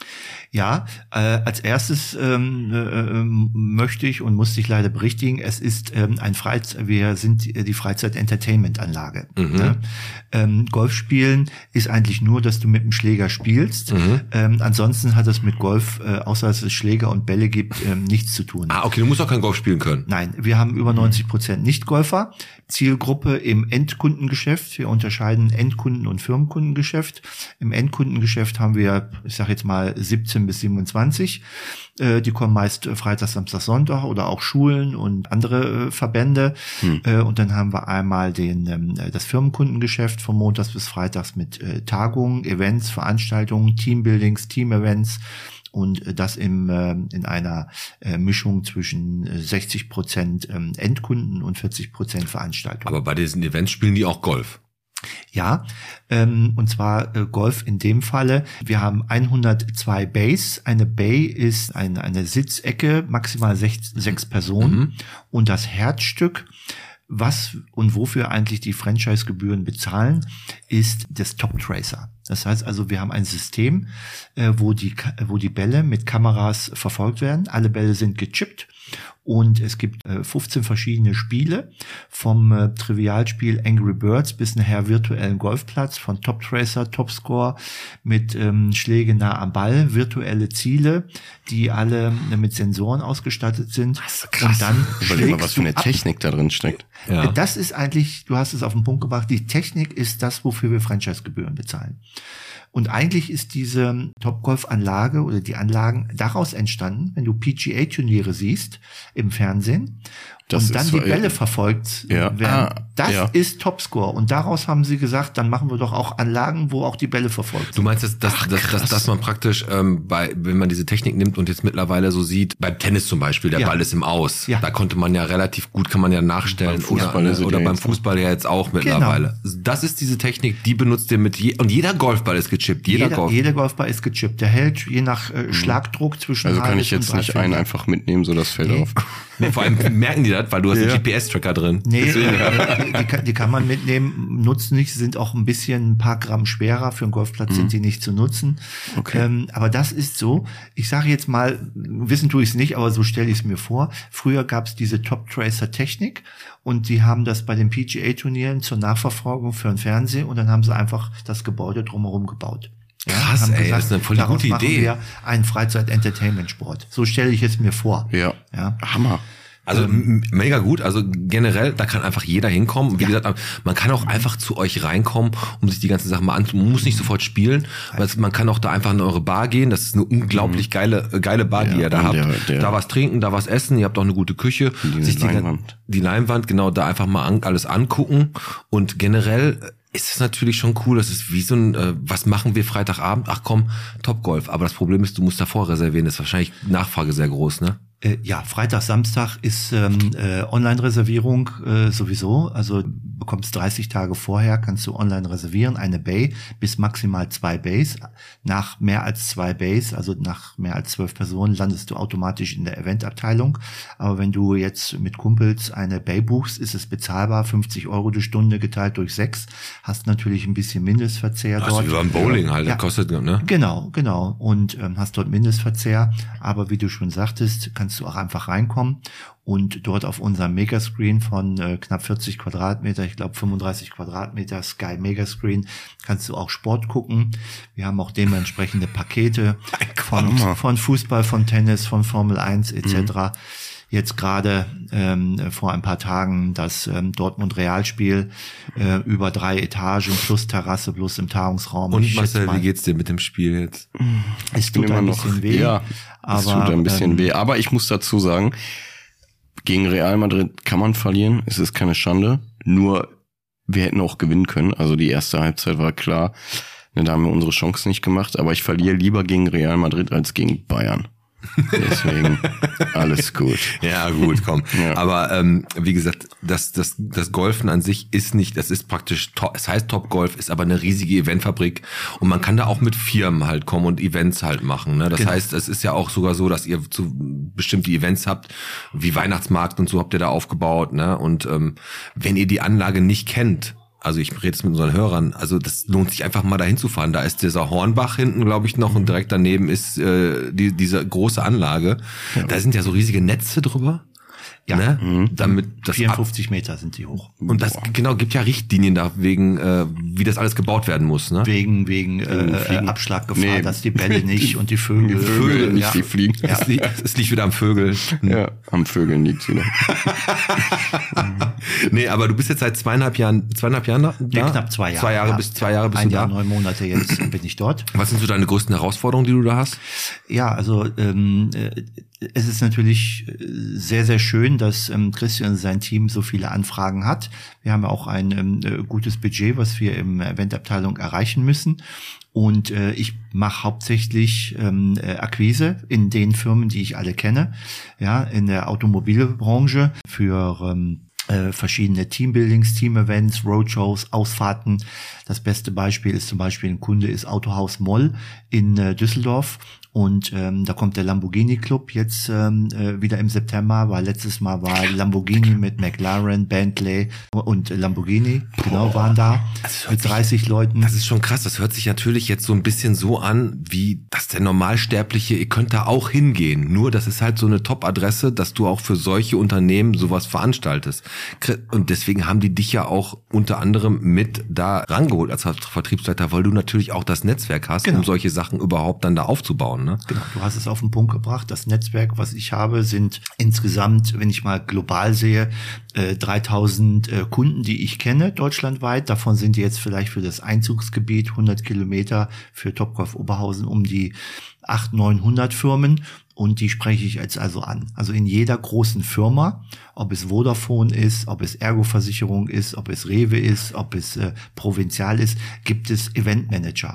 Ja, äh, als erstes ähm, äh, möchte ich und musste ich leider berichtigen, es ist ähm, ein Freizeit, wir sind die Freizeit-Entertainment-Anlage. Mhm. Ne? Ähm, Golf spielen ist eigentlich nur, dass du mit dem Schläger spielst. Mhm. Ähm, ansonsten hat es mit Golf, äh, außer dass es Schläger und Bälle gibt, ähm, nichts zu tun. Ah, okay, du musst auch kein Golf spielen können. Nein, wir haben über neunzig Prozent Nicht-Golfer. Zielgruppe im Endkundengeschäft. Wir unterscheiden Endkunden- und Firmenkundengeschäft. Im Endkundengeschäft haben wir, ich sage jetzt mal, siebzehn bis siebenundzwanzig. Äh, die kommen meist äh, Freitag, Samstag, Sonntag oder auch Schulen und andere äh, Verbände. Hm. Äh, und dann haben wir einmal den ähm, das Firmenkundengeschäft von Montags bis Freitags mit äh, Tagungen, Events, Veranstaltungen, Teambuildings, Team-Events. Und äh, das im, äh, in einer äh, Mischung zwischen äh, sechzig Prozent ähm, Endkunden und vierzig Prozent Veranstaltungen. Aber bei diesen Events spielen die auch Golf. Ja, ähm, und zwar äh, Golf in dem Falle. Wir haben hundertzwei Bays. Eine Bay ist ein, eine Sitzecke, maximal sechs, sechs Personen. Mhm. Und das Herzstück, was und wofür eigentlich die Franchise-Gebühren bezahlen, ist das Top Tracer. Das heißt also, wir haben ein System, äh, wo die Ka- wo die Bälle mit Kameras verfolgt werden. Alle Bälle sind gechippt und es gibt äh, fünfzehn verschiedene Spiele, vom äh, Trivialspiel Angry Birds bis nachher virtuellen Golfplatz, von Top Tracer, Top Score mit ähm, Schläge nah am Ball, virtuelle Ziele, die alle äh, mit Sensoren ausgestattet sind. Und dann Überleg mal, was schlägst für eine du ab. Technik da drin steckt. Ja. Das ist eigentlich, du hast es auf den Punkt gebracht, die Technik ist das, wofür wir Franchise-Gebühren bezahlen. Und eigentlich ist diese Topgolf-Anlage oder die Anlagen daraus entstanden, wenn du P G A-Turniere siehst im Fernsehen Das und dann ist die so- Bälle verfolgt Ja. werden. Ah, das ja. ist Topscore. Und daraus haben sie gesagt, dann machen wir doch auch Anlagen, wo auch die Bälle verfolgt Du sind. meinst, dass, dass, dass, dass, dass man praktisch ähm, bei, wenn man diese Technik nimmt und jetzt mittlerweile so sieht, beim Tennis zum Beispiel, der Ja. Ball ist im Aus. Ja. Da konnte man ja relativ gut, kann man ja nachstellen. Beim Fußball oder ist es oder ja beim jetzt auch. Fußball ja jetzt auch mittlerweile. Das ist diese Technik, die benutzt ihr mit je, und jeder Golfball ist gechippt. Jeder, Jeder, Golf. jeder Golfball ist gechippt. Der hält je nach äh, Schlagdruck zwischen Also kann halbes ich jetzt und nicht dreiviertel. einen einfach mitnehmen, so das fällt Nee. auf. Nee, vor allem merken die das? Weil du hast Ja. einen G P S-Tracker drin. Nee, äh, die, kann, die kann man mitnehmen, nutzen nicht, sind auch ein bisschen ein paar Gramm schwerer. Für einen Golfplatz mhm. sind die nicht zu nutzen. Okay. Ähm, aber das ist so, ich sage jetzt mal, wissen tue ich es nicht, aber so stelle ich es mir vor. Früher gab es diese Top-Tracer-Technik und die haben das bei den P G A-Turnieren zur Nachverfolgung für den Fernsehen und dann haben sie einfach das Gebäude drumherum gebaut. Ja, Krass, haben ey, gesagt, das ist eine voll die daraus gute machen Idee. wir einen Freizeit-Entertainment-Sport. So stelle ich es mir vor. Ja. Ja. Hammer. Also m- mega gut, also generell, da kann einfach jeder hinkommen. Wie Ja. gesagt, man kann auch einfach zu euch reinkommen, um sich die ganzen Sachen mal anzuschauen. Man muss nicht sofort spielen, weil man kann auch da einfach in eure Bar gehen. Das ist eine unglaublich geile äh, geile Bar, die Ja, ihr da und habt. der- der- da was trinken, da was essen, ihr habt auch eine gute Küche. Die Sich die, Leinwand. die Leinwand, genau, da einfach mal an, alles angucken. Und generell ist es natürlich schon cool, das ist wie so ein, äh, was machen wir Freitagabend? Ach komm, Topgolf. Aber das Problem ist, du musst davor reservieren, das ist wahrscheinlich Nachfrage sehr groß, ne? Äh, ja, Freitag, Samstag ist ähm, äh, Online-Reservierung äh, sowieso. Also du bekommst dreißig Tage vorher, kannst du online reservieren, eine Bay bis maximal zwei Bays. Nach mehr als zwei Bays, also nach mehr als zwölf Personen, landest du automatisch in der Eventabteilung. Aber wenn du jetzt mit Kumpels eine Bay buchst, ist es bezahlbar, fünfzig Euro die Stunde geteilt durch sechs. Hast natürlich ein bisschen Mindestverzehr Also dort. wie beim Bowling halt, Ja. das kostet, ne? Genau, genau. Und ähm, hast dort Mindestverzehr. Aber wie du schon sagtest, kannst du auch einfach reinkommen und dort auf unserem Megascreen von äh, knapp vierzig Quadratmeter, ich glaube fünfunddreißig Quadratmeter Sky Megascreen, kannst du auch Sport gucken. Wir haben auch dementsprechende Pakete von, von Fußball, von Tennis, von Formel eins et cetera. Mhm. Jetzt gerade ähm, vor ein paar Tagen das ähm, Dortmund-Realspiel äh, über drei Etagen plus Terrasse plus im Tagungsraum. Und Ich schätze Marcel, mal, wie geht's dir mit dem Spiel jetzt? es tut ein bisschen weh. Ja, es aber, tut ein bisschen ähm, weh. Aber ich muss dazu sagen, gegen Real Madrid kann man verlieren. Es ist keine Schande. Nur wir hätten auch gewinnen können. Also die erste Halbzeit war klar. Da haben wir unsere Chance nicht gemacht. Aber ich verliere lieber gegen Real Madrid als gegen Bayern. Deswegen alles gut. Ja, gut, komm. Ja. Aber ähm, wie gesagt, das, das, das Golfen an sich ist nicht, das ist praktisch, top, es heißt Topgolf, ist aber eine riesige Eventfabrik und man kann da auch mit Firmen halt kommen und Events halt machen. Ne? Das Genau. heißt, es ist ja auch sogar so, dass ihr zu bestimmte Events habt, wie Weihnachtsmarkt und so habt ihr da aufgebaut. Ne? Und ähm, wenn ihr die Anlage nicht kennt, also ich rede jetzt mit unseren Hörern, also das lohnt sich einfach mal dahin zu fahren. Da ist dieser Hornbach hinten, glaube ich, noch und direkt daneben ist äh, die, diese große Anlage. Ja. Da sind ja so riesige Netze drüber. Ja, ne? mhm. Damit das vierundfünfzig Meter sind die hoch. und das genau gibt ja Richtlinien da wegen, äh, wie das alles gebaut werden muss, ne? Wegen wegen äh, Abschlaggefahr, Nee. dass die Bälle nicht und die Vögel. Die Vögel, nicht ja. die Fliegen. Ja. Es, liegt, es liegt wieder am Vögel. Ja, am Vögeln liegt's wieder. Nee, aber du bist jetzt seit zweieinhalb Jahren, zweieinhalb Jahren da? Ja, knapp zwei Jahre. Zwei Jahre ja. bis zwei Jahre bist Ein du Jahr, da. neun Monate jetzt bin ich dort. Was sind so deine größten Herausforderungen, die du da hast? Ja, also ähm, äh, es ist natürlich äh, sehr, sehr schön, dass ähm, Christian und sein Team so viele Anfragen hat. Wir haben ja auch ein ähm, äh, gutes Budget, was wir im Eventabteilung erreichen müssen. Und äh, ich mache hauptsächlich ähm, äh, Akquise in den Firmen, die ich alle kenne, ja, in der Automobilbranche für ähm, äh, verschiedene Teambuildings, Team-Events, Roadshows, Ausfahrten. Das beste Beispiel ist zum Beispiel, ein Kunde ist Autohaus Moll in äh, Düsseldorf. Und ähm, da kommt der Lamborghini Club jetzt ähm, äh, wieder im September, weil letztes Mal war Lamborghini mit McLaren, Bentley und Lamborghini, genau, waren da mit dreißig Leuten. Das ist schon krass. Das hört sich natürlich jetzt so ein bisschen so an, wie dass der Normalsterbliche, ihr könnt da auch hingehen. Nur das ist halt so eine Top-Adresse, dass du auch für solche Unternehmen sowas veranstaltest. Und deswegen haben die dich ja auch unter anderem mit da rangeholt als Vertriebsleiter, weil du natürlich auch das Netzwerk hast, Genau. um solche Sachen überhaupt dann da aufzubauen. Ne? Genau, du hast es auf den Punkt gebracht. Das Netzwerk, was ich habe, sind insgesamt, wenn ich mal global sehe, äh, dreitausend äh, Kunden, die ich kenne, deutschlandweit. Davon sind jetzt vielleicht für das Einzugsgebiet hundert Kilometer, für Topgolf Oberhausen um die achthundert, neunhundert Firmen. Und die spreche ich jetzt also an. Also in jeder großen Firma, ob es Vodafone ist, ob es Ergo-Versicherung ist, ob es Rewe ist, ob es äh, Provinzial ist, gibt es Eventmanager.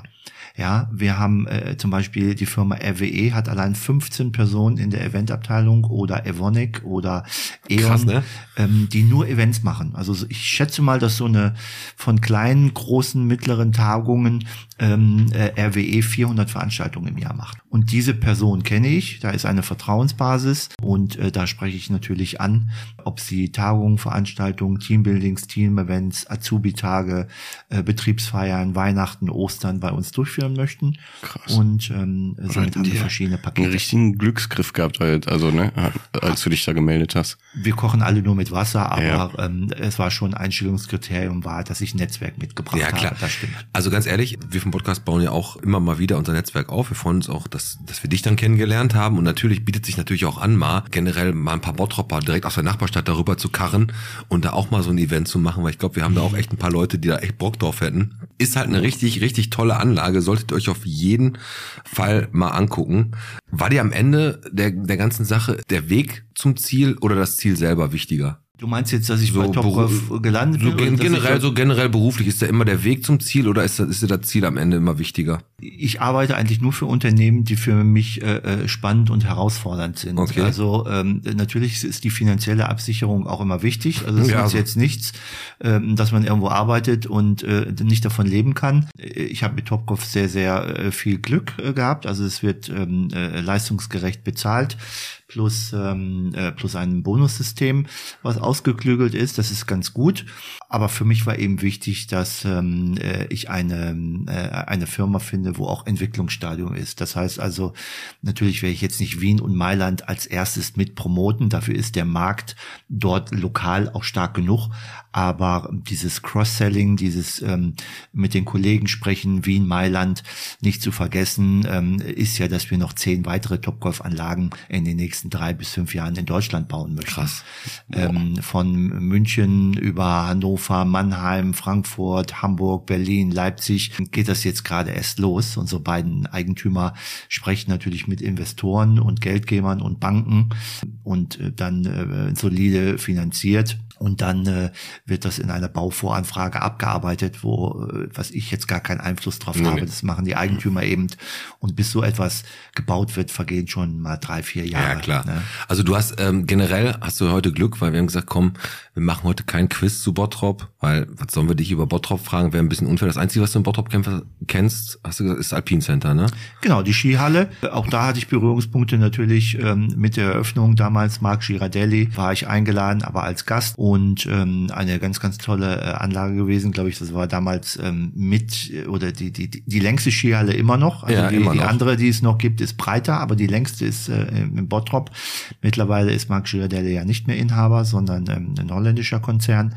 Ja, wir haben äh, zum Beispiel die Firma R W E hat allein fünfzehn Personen in der Eventabteilung oder Evonik oder E.ON, Krass, ne? ähm, die nur Events machen. Also so- ich schätze mal, dass so eine von kleinen, großen, mittleren Tagungen ähm, äh, R W E vierhundert Veranstaltungen im Jahr macht. Und diese Person kenne ich, da ist eine Vertrauensbasis und äh, da spreche ich natürlich an, ob sie Tagungen, Veranstaltungen, Teambuildings, Team-Events, Azubi-Tage, äh, Betriebsfeiern, Weihnachten, Ostern bei uns durchführen möchten. Krass. Und ähm, somit haben wir die verschiedene einen Pakete. richtigen Glücksgriff gehabt, halt, also ne, als du dich da gemeldet hast. Wir kochen alle nur mit Wasser, aber Ja. ähm, es war schon ein Einstellungskriterium war, dass ich ein Netzwerk mitgebracht Ja, klar. habe. Das stimmt. Also ganz ehrlich, wir vom Podcast bauen ja auch immer mal wieder unser Netzwerk auf. Wir freuen uns auch, dass, dass wir dich dann kennengelernt haben. Und natürlich bietet sich natürlich auch an, mal generell mal ein paar Bottropper direkt aus der Nachbarstadt darüber zu karren und da auch mal so ein Event zu machen, weil ich glaube, wir haben da auch echt ein paar Leute, die da echt Bock drauf hätten. Ist halt eine richtig, richtig tolle Anlage. Solltet ihr euch auf jeden Fall mal angucken. War dir am Ende der, der ganzen Sache der Weg zum Ziel oder das Ziel selber wichtiger? Du meinst jetzt, dass ich So bei Topgolf beru- gelandet So bin? gen oder dass generell, ich, so generell beruflich, ist da immer der Weg zum Ziel oder ist, das, ist dir das Ziel am Ende immer wichtiger? Ich arbeite eigentlich nur für Unternehmen, die für mich äh, äh, spannend und herausfordernd sind. Okay. Also ähm, natürlich ist die finanzielle Absicherung auch immer wichtig. Also es Ja, ist also- jetzt nichts, ähm, dass man irgendwo arbeitet und äh, nicht davon leben kann. Ich habe mit Topgolf sehr, sehr äh, viel Glück äh, gehabt. Also es wird ähm, äh, leistungsgerecht bezahlt. Plus, ähm, äh, plus ein Bonussystem, was ausgeklügelt ist. Das ist ganz gut. Aber für mich war eben wichtig, dass ähm, äh, ich eine, äh, eine Firma finde, wo auch Entwicklungsstadium ist. Das heißt also, natürlich werde ich jetzt nicht Wien und Mailand als erstes mit promoten. Dafür ist der Markt dort lokal auch stark genug. Aber dieses Cross-Selling, dieses ähm, mit den Kollegen sprechen, Wien, Mailand, nicht zu vergessen, ähm, ist ja, dass wir noch zehn weitere Topgolf-Anlagen in den nächsten drei bis fünf Jahren in Deutschland bauen möchten. Krass. Ähm, von München über Hannover, Mannheim, Frankfurt, Hamburg, Berlin, Leipzig geht das jetzt gerade erst los. Unsere beiden Eigentümer sprechen natürlich mit Investoren und Geldgebern und Banken und äh, dann äh, solide finanziert. Und dann äh, wird das in einer Bauvoranfrage abgearbeitet, wo äh, was ich jetzt gar keinen Einfluss drauf Nee, habe. nee. Das machen die Eigentümer eben. Und bis so etwas gebaut wird, vergehen schon mal drei, vier Jahre. Ja, klar. Ne? Also du hast ähm, generell hast du heute Glück, weil wir haben gesagt, komm, wir machen heute kein Quiz zu Bottrop, weil was sollen wir dich über Bottrop fragen? Wäre ein bisschen unfair. Das Einzige, was du in Bottrop kämpf- kennst, hast du gesagt, ist Alpine Center, ne? Genau, die Skihalle. Auch da hatte ich Berührungspunkte natürlich ähm, mit der Eröffnung. Damals Marc Girardelli war ich eingeladen, aber als Gast. Und ähm, eine ganz, ganz tolle äh, Anlage gewesen, glaube ich. Das war damals ähm, mit äh, oder die, die die die längste Skihalle immer noch. Also Ja, die, immer die noch. andere, die es noch gibt, ist breiter, aber die längste ist äh, in Bottrop. Mittlerweile ist Marc Girardelli ja nicht mehr Inhaber, sondern ähm, ein holländischer Konzern.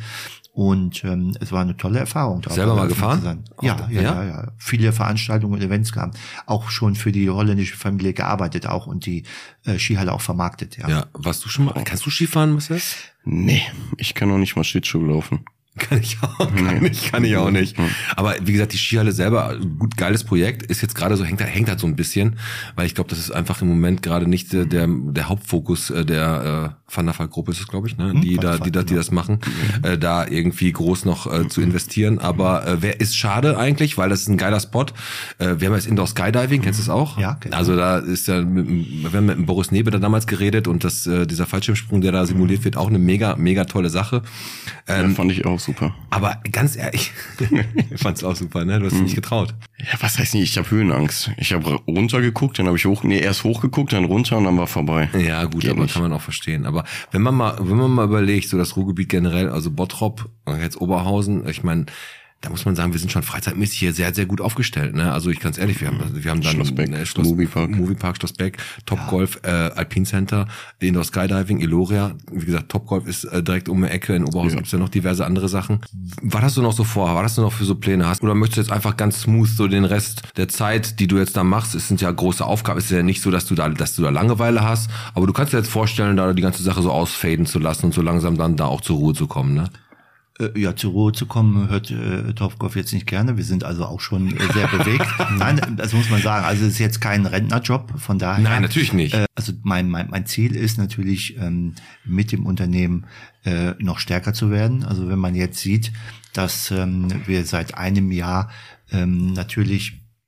Und ähm, es war eine tolle Erfahrung. dort Selber mal eröffnet gefahren? zu sein. Auch Ja, da- ja, ja? ja, ja. Viele Veranstaltungen und Events gehabt. Auch schon für die holländische Familie gearbeitet auch und die äh, Skihalle auch vermarktet. Ja. Ja. Warst du schon mal? Kannst du Skifahren, Marcel? Nee, ich kann noch nicht mal Schlittschuh laufen. Kann ich auch, kann ich, kann ich auch nicht. Aber wie gesagt, die Skihalle selber, gut, geiles Projekt, ist jetzt gerade so, hängt, hängt halt so ein bisschen, weil ich glaube, das ist einfach im Moment gerade nicht der, der, der Hauptfokus äh, der äh, Van der Valk Gruppe ist es, glaube ich, ne? Die Van da, der die, Valk, da, die das machen, äh, da irgendwie groß noch äh, zu investieren. Aber äh, wer ist schade eigentlich, weil das ist ein geiler Spot. Äh, wir haben jetzt Indoor Skydiving, kennst du das auch? Ja, genau. Also da ist ja, mit, wir haben mit dem Boris Nebe da damals geredet und das, äh, dieser Fallschirmsprung, der da simuliert wird, auch eine mega, mega tolle Sache. Ja, fand ich auch super. Aber ganz ehrlich, ich fand's auch super, ne? Du hast dich nicht getraut. Ja, was heißt nicht, ich habe Höhenangst. Ich habe runtergeguckt, dann habe ich hoch, nee, erst hochgeguckt, dann runter und dann war vorbei. Ja, gut, Geht aber nicht. kann man auch verstehen. Aber wenn man mal, wenn man mal überlegt, so das Ruhrgebiet generell, also Bottrop, jetzt Oberhausen, ich meine, da muss man sagen, wir sind schon freizeitmäßig hier sehr, sehr gut aufgestellt. Ne? Also ich ganz ehrlich, wir haben, wir haben dann Schlossbeck, ne, Schloss, Moviepark. Moviepark, Schlossbeck, Topgolf, äh, Alpine Center, Indoor Skydiving, Eloria. Wie gesagt, Topgolf ist äh, direkt um die Ecke. In Oberhausen Ja. gibt's ja noch diverse andere Sachen. Was hast du noch so vor? Was hast du noch für so Pläne hast? Oder möchtest du jetzt einfach ganz smooth so den Rest der Zeit, die du jetzt da machst? Es sind ja große Aufgaben. Es ist ja nicht so, dass du da, dass du da Langeweile hast. Aber du kannst dir jetzt vorstellen, da die ganze Sache so ausfaden zu lassen und so langsam dann da auch zur Ruhe zu kommen, ne? Äh, Ja, zur Ruhe zu kommen, hört äh, Topgolf jetzt nicht gerne. Wir sind also auch schon äh, sehr bewegt. Nein, das muss man sagen. Also es ist jetzt kein Rentnerjob, von daher. Nein, natürlich nicht. Äh, also mein, mein, mein Ziel ist natürlich, ähm, mit dem Unternehmen äh, noch stärker zu werden. Also wenn man jetzt sieht, dass ähm, wir seit einem Jahr ähm, natürlich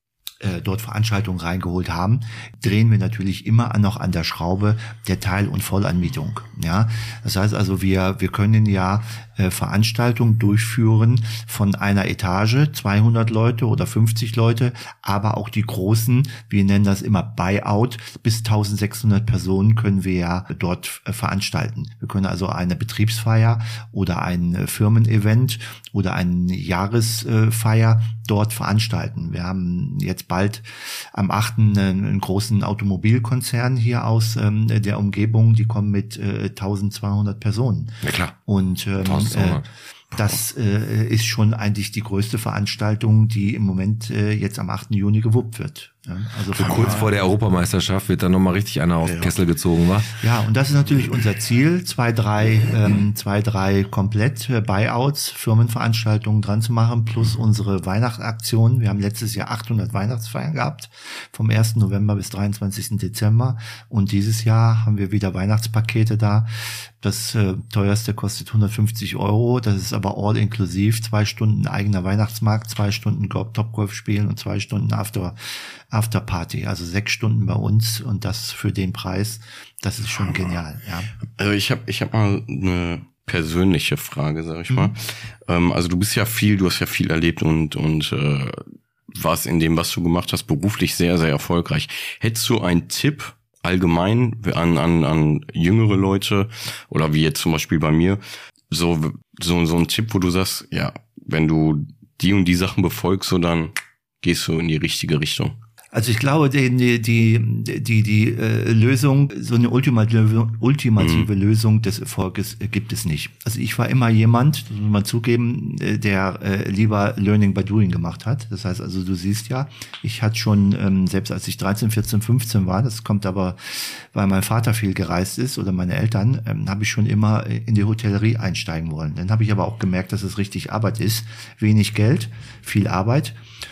äh, dort Veranstaltungen reingeholt haben, drehen wir natürlich immer noch an der Schraube der Teil- und Vollanmietung. Ja, das heißt also, wir wir können ja äh, Veranstaltungen durchführen von einer Etage, zweihundert Leute oder fünfzig Leute, aber auch die großen, wir nennen das immer Buyout, bis eintausendsechshundert Personen können wir ja dort äh, veranstalten. Wir können also eine Betriebsfeier oder ein äh, Firmen-Event oder eine Jahresfeier äh, dort veranstalten. Wir haben jetzt bald am achten einen, einen großen Automobilkonzern hier aus ähm, der Umgebung, die kommen mit äh, eintausendzweihundert Personen. Ja klar. Und ähm, äh, das äh, ist schon eigentlich die größte Veranstaltung, die im Moment äh, jetzt am achten Juni gewuppt wird. Ja, also so kurz vor der Europameisterschaft wird dann nochmal richtig einer auf den Kessel gezogen, wa? Ja, und das ist natürlich unser Ziel, zwei, drei, ähm, zwei, drei komplett äh, Buyouts, Firmenveranstaltungen dran zu machen, plus unsere Weihnachtsaktionen. Wir haben letztes Jahr achthundert Weihnachtsfeiern gehabt, vom ersten November bis dreiundzwanzigsten Dezember. Und dieses Jahr haben wir wieder Weihnachtspakete da. Das äh, teuerste kostet hundertfünfzig Euro. Das ist aber all inklusiv. Zwei Stunden eigener Weihnachtsmarkt, zwei Stunden Topgolf spielen und zwei Stunden After Afterparty, also sechs Stunden bei uns und das für den Preis, das ist schon genial. Ja. Also ich habe ich hab mal eine persönliche Frage, sag ich mal. Mhm. Ähm, also du bist ja viel, du hast ja viel erlebt und und äh, warst in dem, was du gemacht hast, beruflich sehr, sehr erfolgreich. Hättest du einen Tipp allgemein an an an jüngere Leute oder wie jetzt zum Beispiel bei mir, so so so ein Tipp, wo du sagst, ja, wenn du die und die Sachen befolgst, so dann gehst du in die richtige Richtung? Also ich glaube, die die die die, die äh, Lösung, so eine ultimative ultimative mhm. Lösung des Erfolges äh, gibt es nicht. Also ich war immer jemand, das muss man zugeben, äh, der äh, lieber Learning by Doing gemacht hat. Das heißt also, du siehst ja, ich hatte schon ähm, selbst als ich dreizehn, vierzehn, fünfzehn war, das kommt aber, weil mein Vater viel gereist ist oder meine Eltern, ähm, habe ich schon immer in die Hotellerie einsteigen wollen. Dann habe ich aber auch gemerkt, dass es richtig Arbeit ist, wenig Geld, viel Arbeit.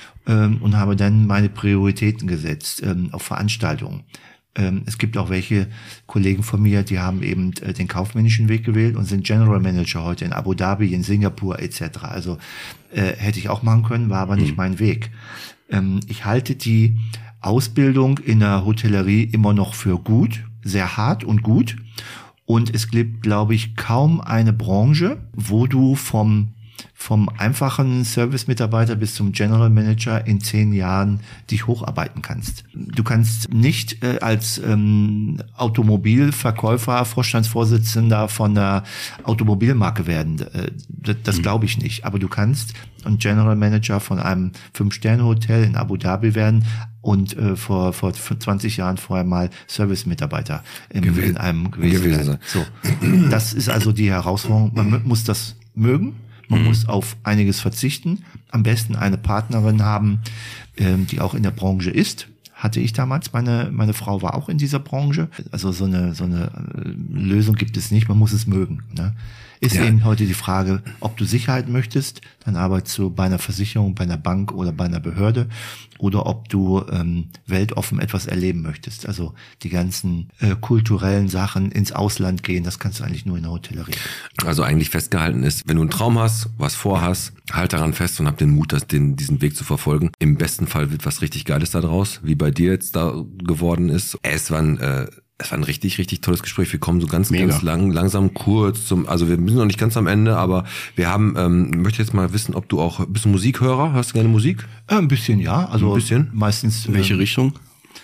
Und habe dann meine Prioritäten gesetzt ähm, auf Veranstaltungen. Ähm, es gibt auch welche Kollegen von mir, die haben eben äh, den kaufmännischen Weg gewählt und sind General Manager heute in Abu Dhabi, in Singapur et cetera. Also äh, hätte ich auch machen können, war aber nicht mhm. mein Weg. Ähm, ich halte die Ausbildung in der Hotellerie immer noch für gut, sehr hart und gut. Und es gibt, glaube ich, kaum eine Branche, wo du vom vom einfachen Service-Mitarbeiter bis zum General Manager in zehn Jahren dich hocharbeiten kannst. Du kannst nicht äh, als ähm, Automobilverkäufer, Vorstandsvorsitzender von einer Automobilmarke werden. Äh, das das glaube ich nicht. Aber du kannst ein General Manager von einem Fünf-Sterne-Hotel in Abu Dhabi werden und äh, vor vor zwanzig Jahren vorher mal Service-Mitarbeiter im, in einem gewesen, gewesen sein. So, das ist also die Herausforderung. Man muss das mögen. Man mhm. muss auf einiges verzichten. Am besten eine Partnerin haben, ähm, die auch in der Branche ist. Hatte ich damals. Meine meine Frau war auch in dieser Branche. Also so eine so eine Lösung gibt es nicht. Man muss es mögen. Ne? Ist ja. eben heute die Frage, ob du Sicherheit möchtest, dann arbeitest du bei einer Versicherung, bei einer Bank oder bei einer Behörde, oder ob du ähm, weltoffen etwas erleben möchtest. Also die ganzen äh, kulturellen Sachen, ins Ausland gehen, das kannst du eigentlich nur in der Hotellerie. Also eigentlich festgehalten ist, wenn du einen Traum hast, was vorhast, halt daran fest und hab den Mut, das, den, diesen Weg zu verfolgen. Im besten Fall wird was richtig Geiles da draus, wie bei dir jetzt da geworden ist. Es war ein äh, Es war ein richtig, richtig tolles Gespräch. Wir kommen so ganz, Mega. ganz lang, langsam kurz zum, also wir sind noch nicht ganz am Ende, aber wir haben, ähm, möchte jetzt mal wissen, ob du auch, bist du Musikhörer? Hast du gerne Musik? Äh, ein bisschen, ja. Also ein bisschen? Meistens. In welche ähm, Richtung?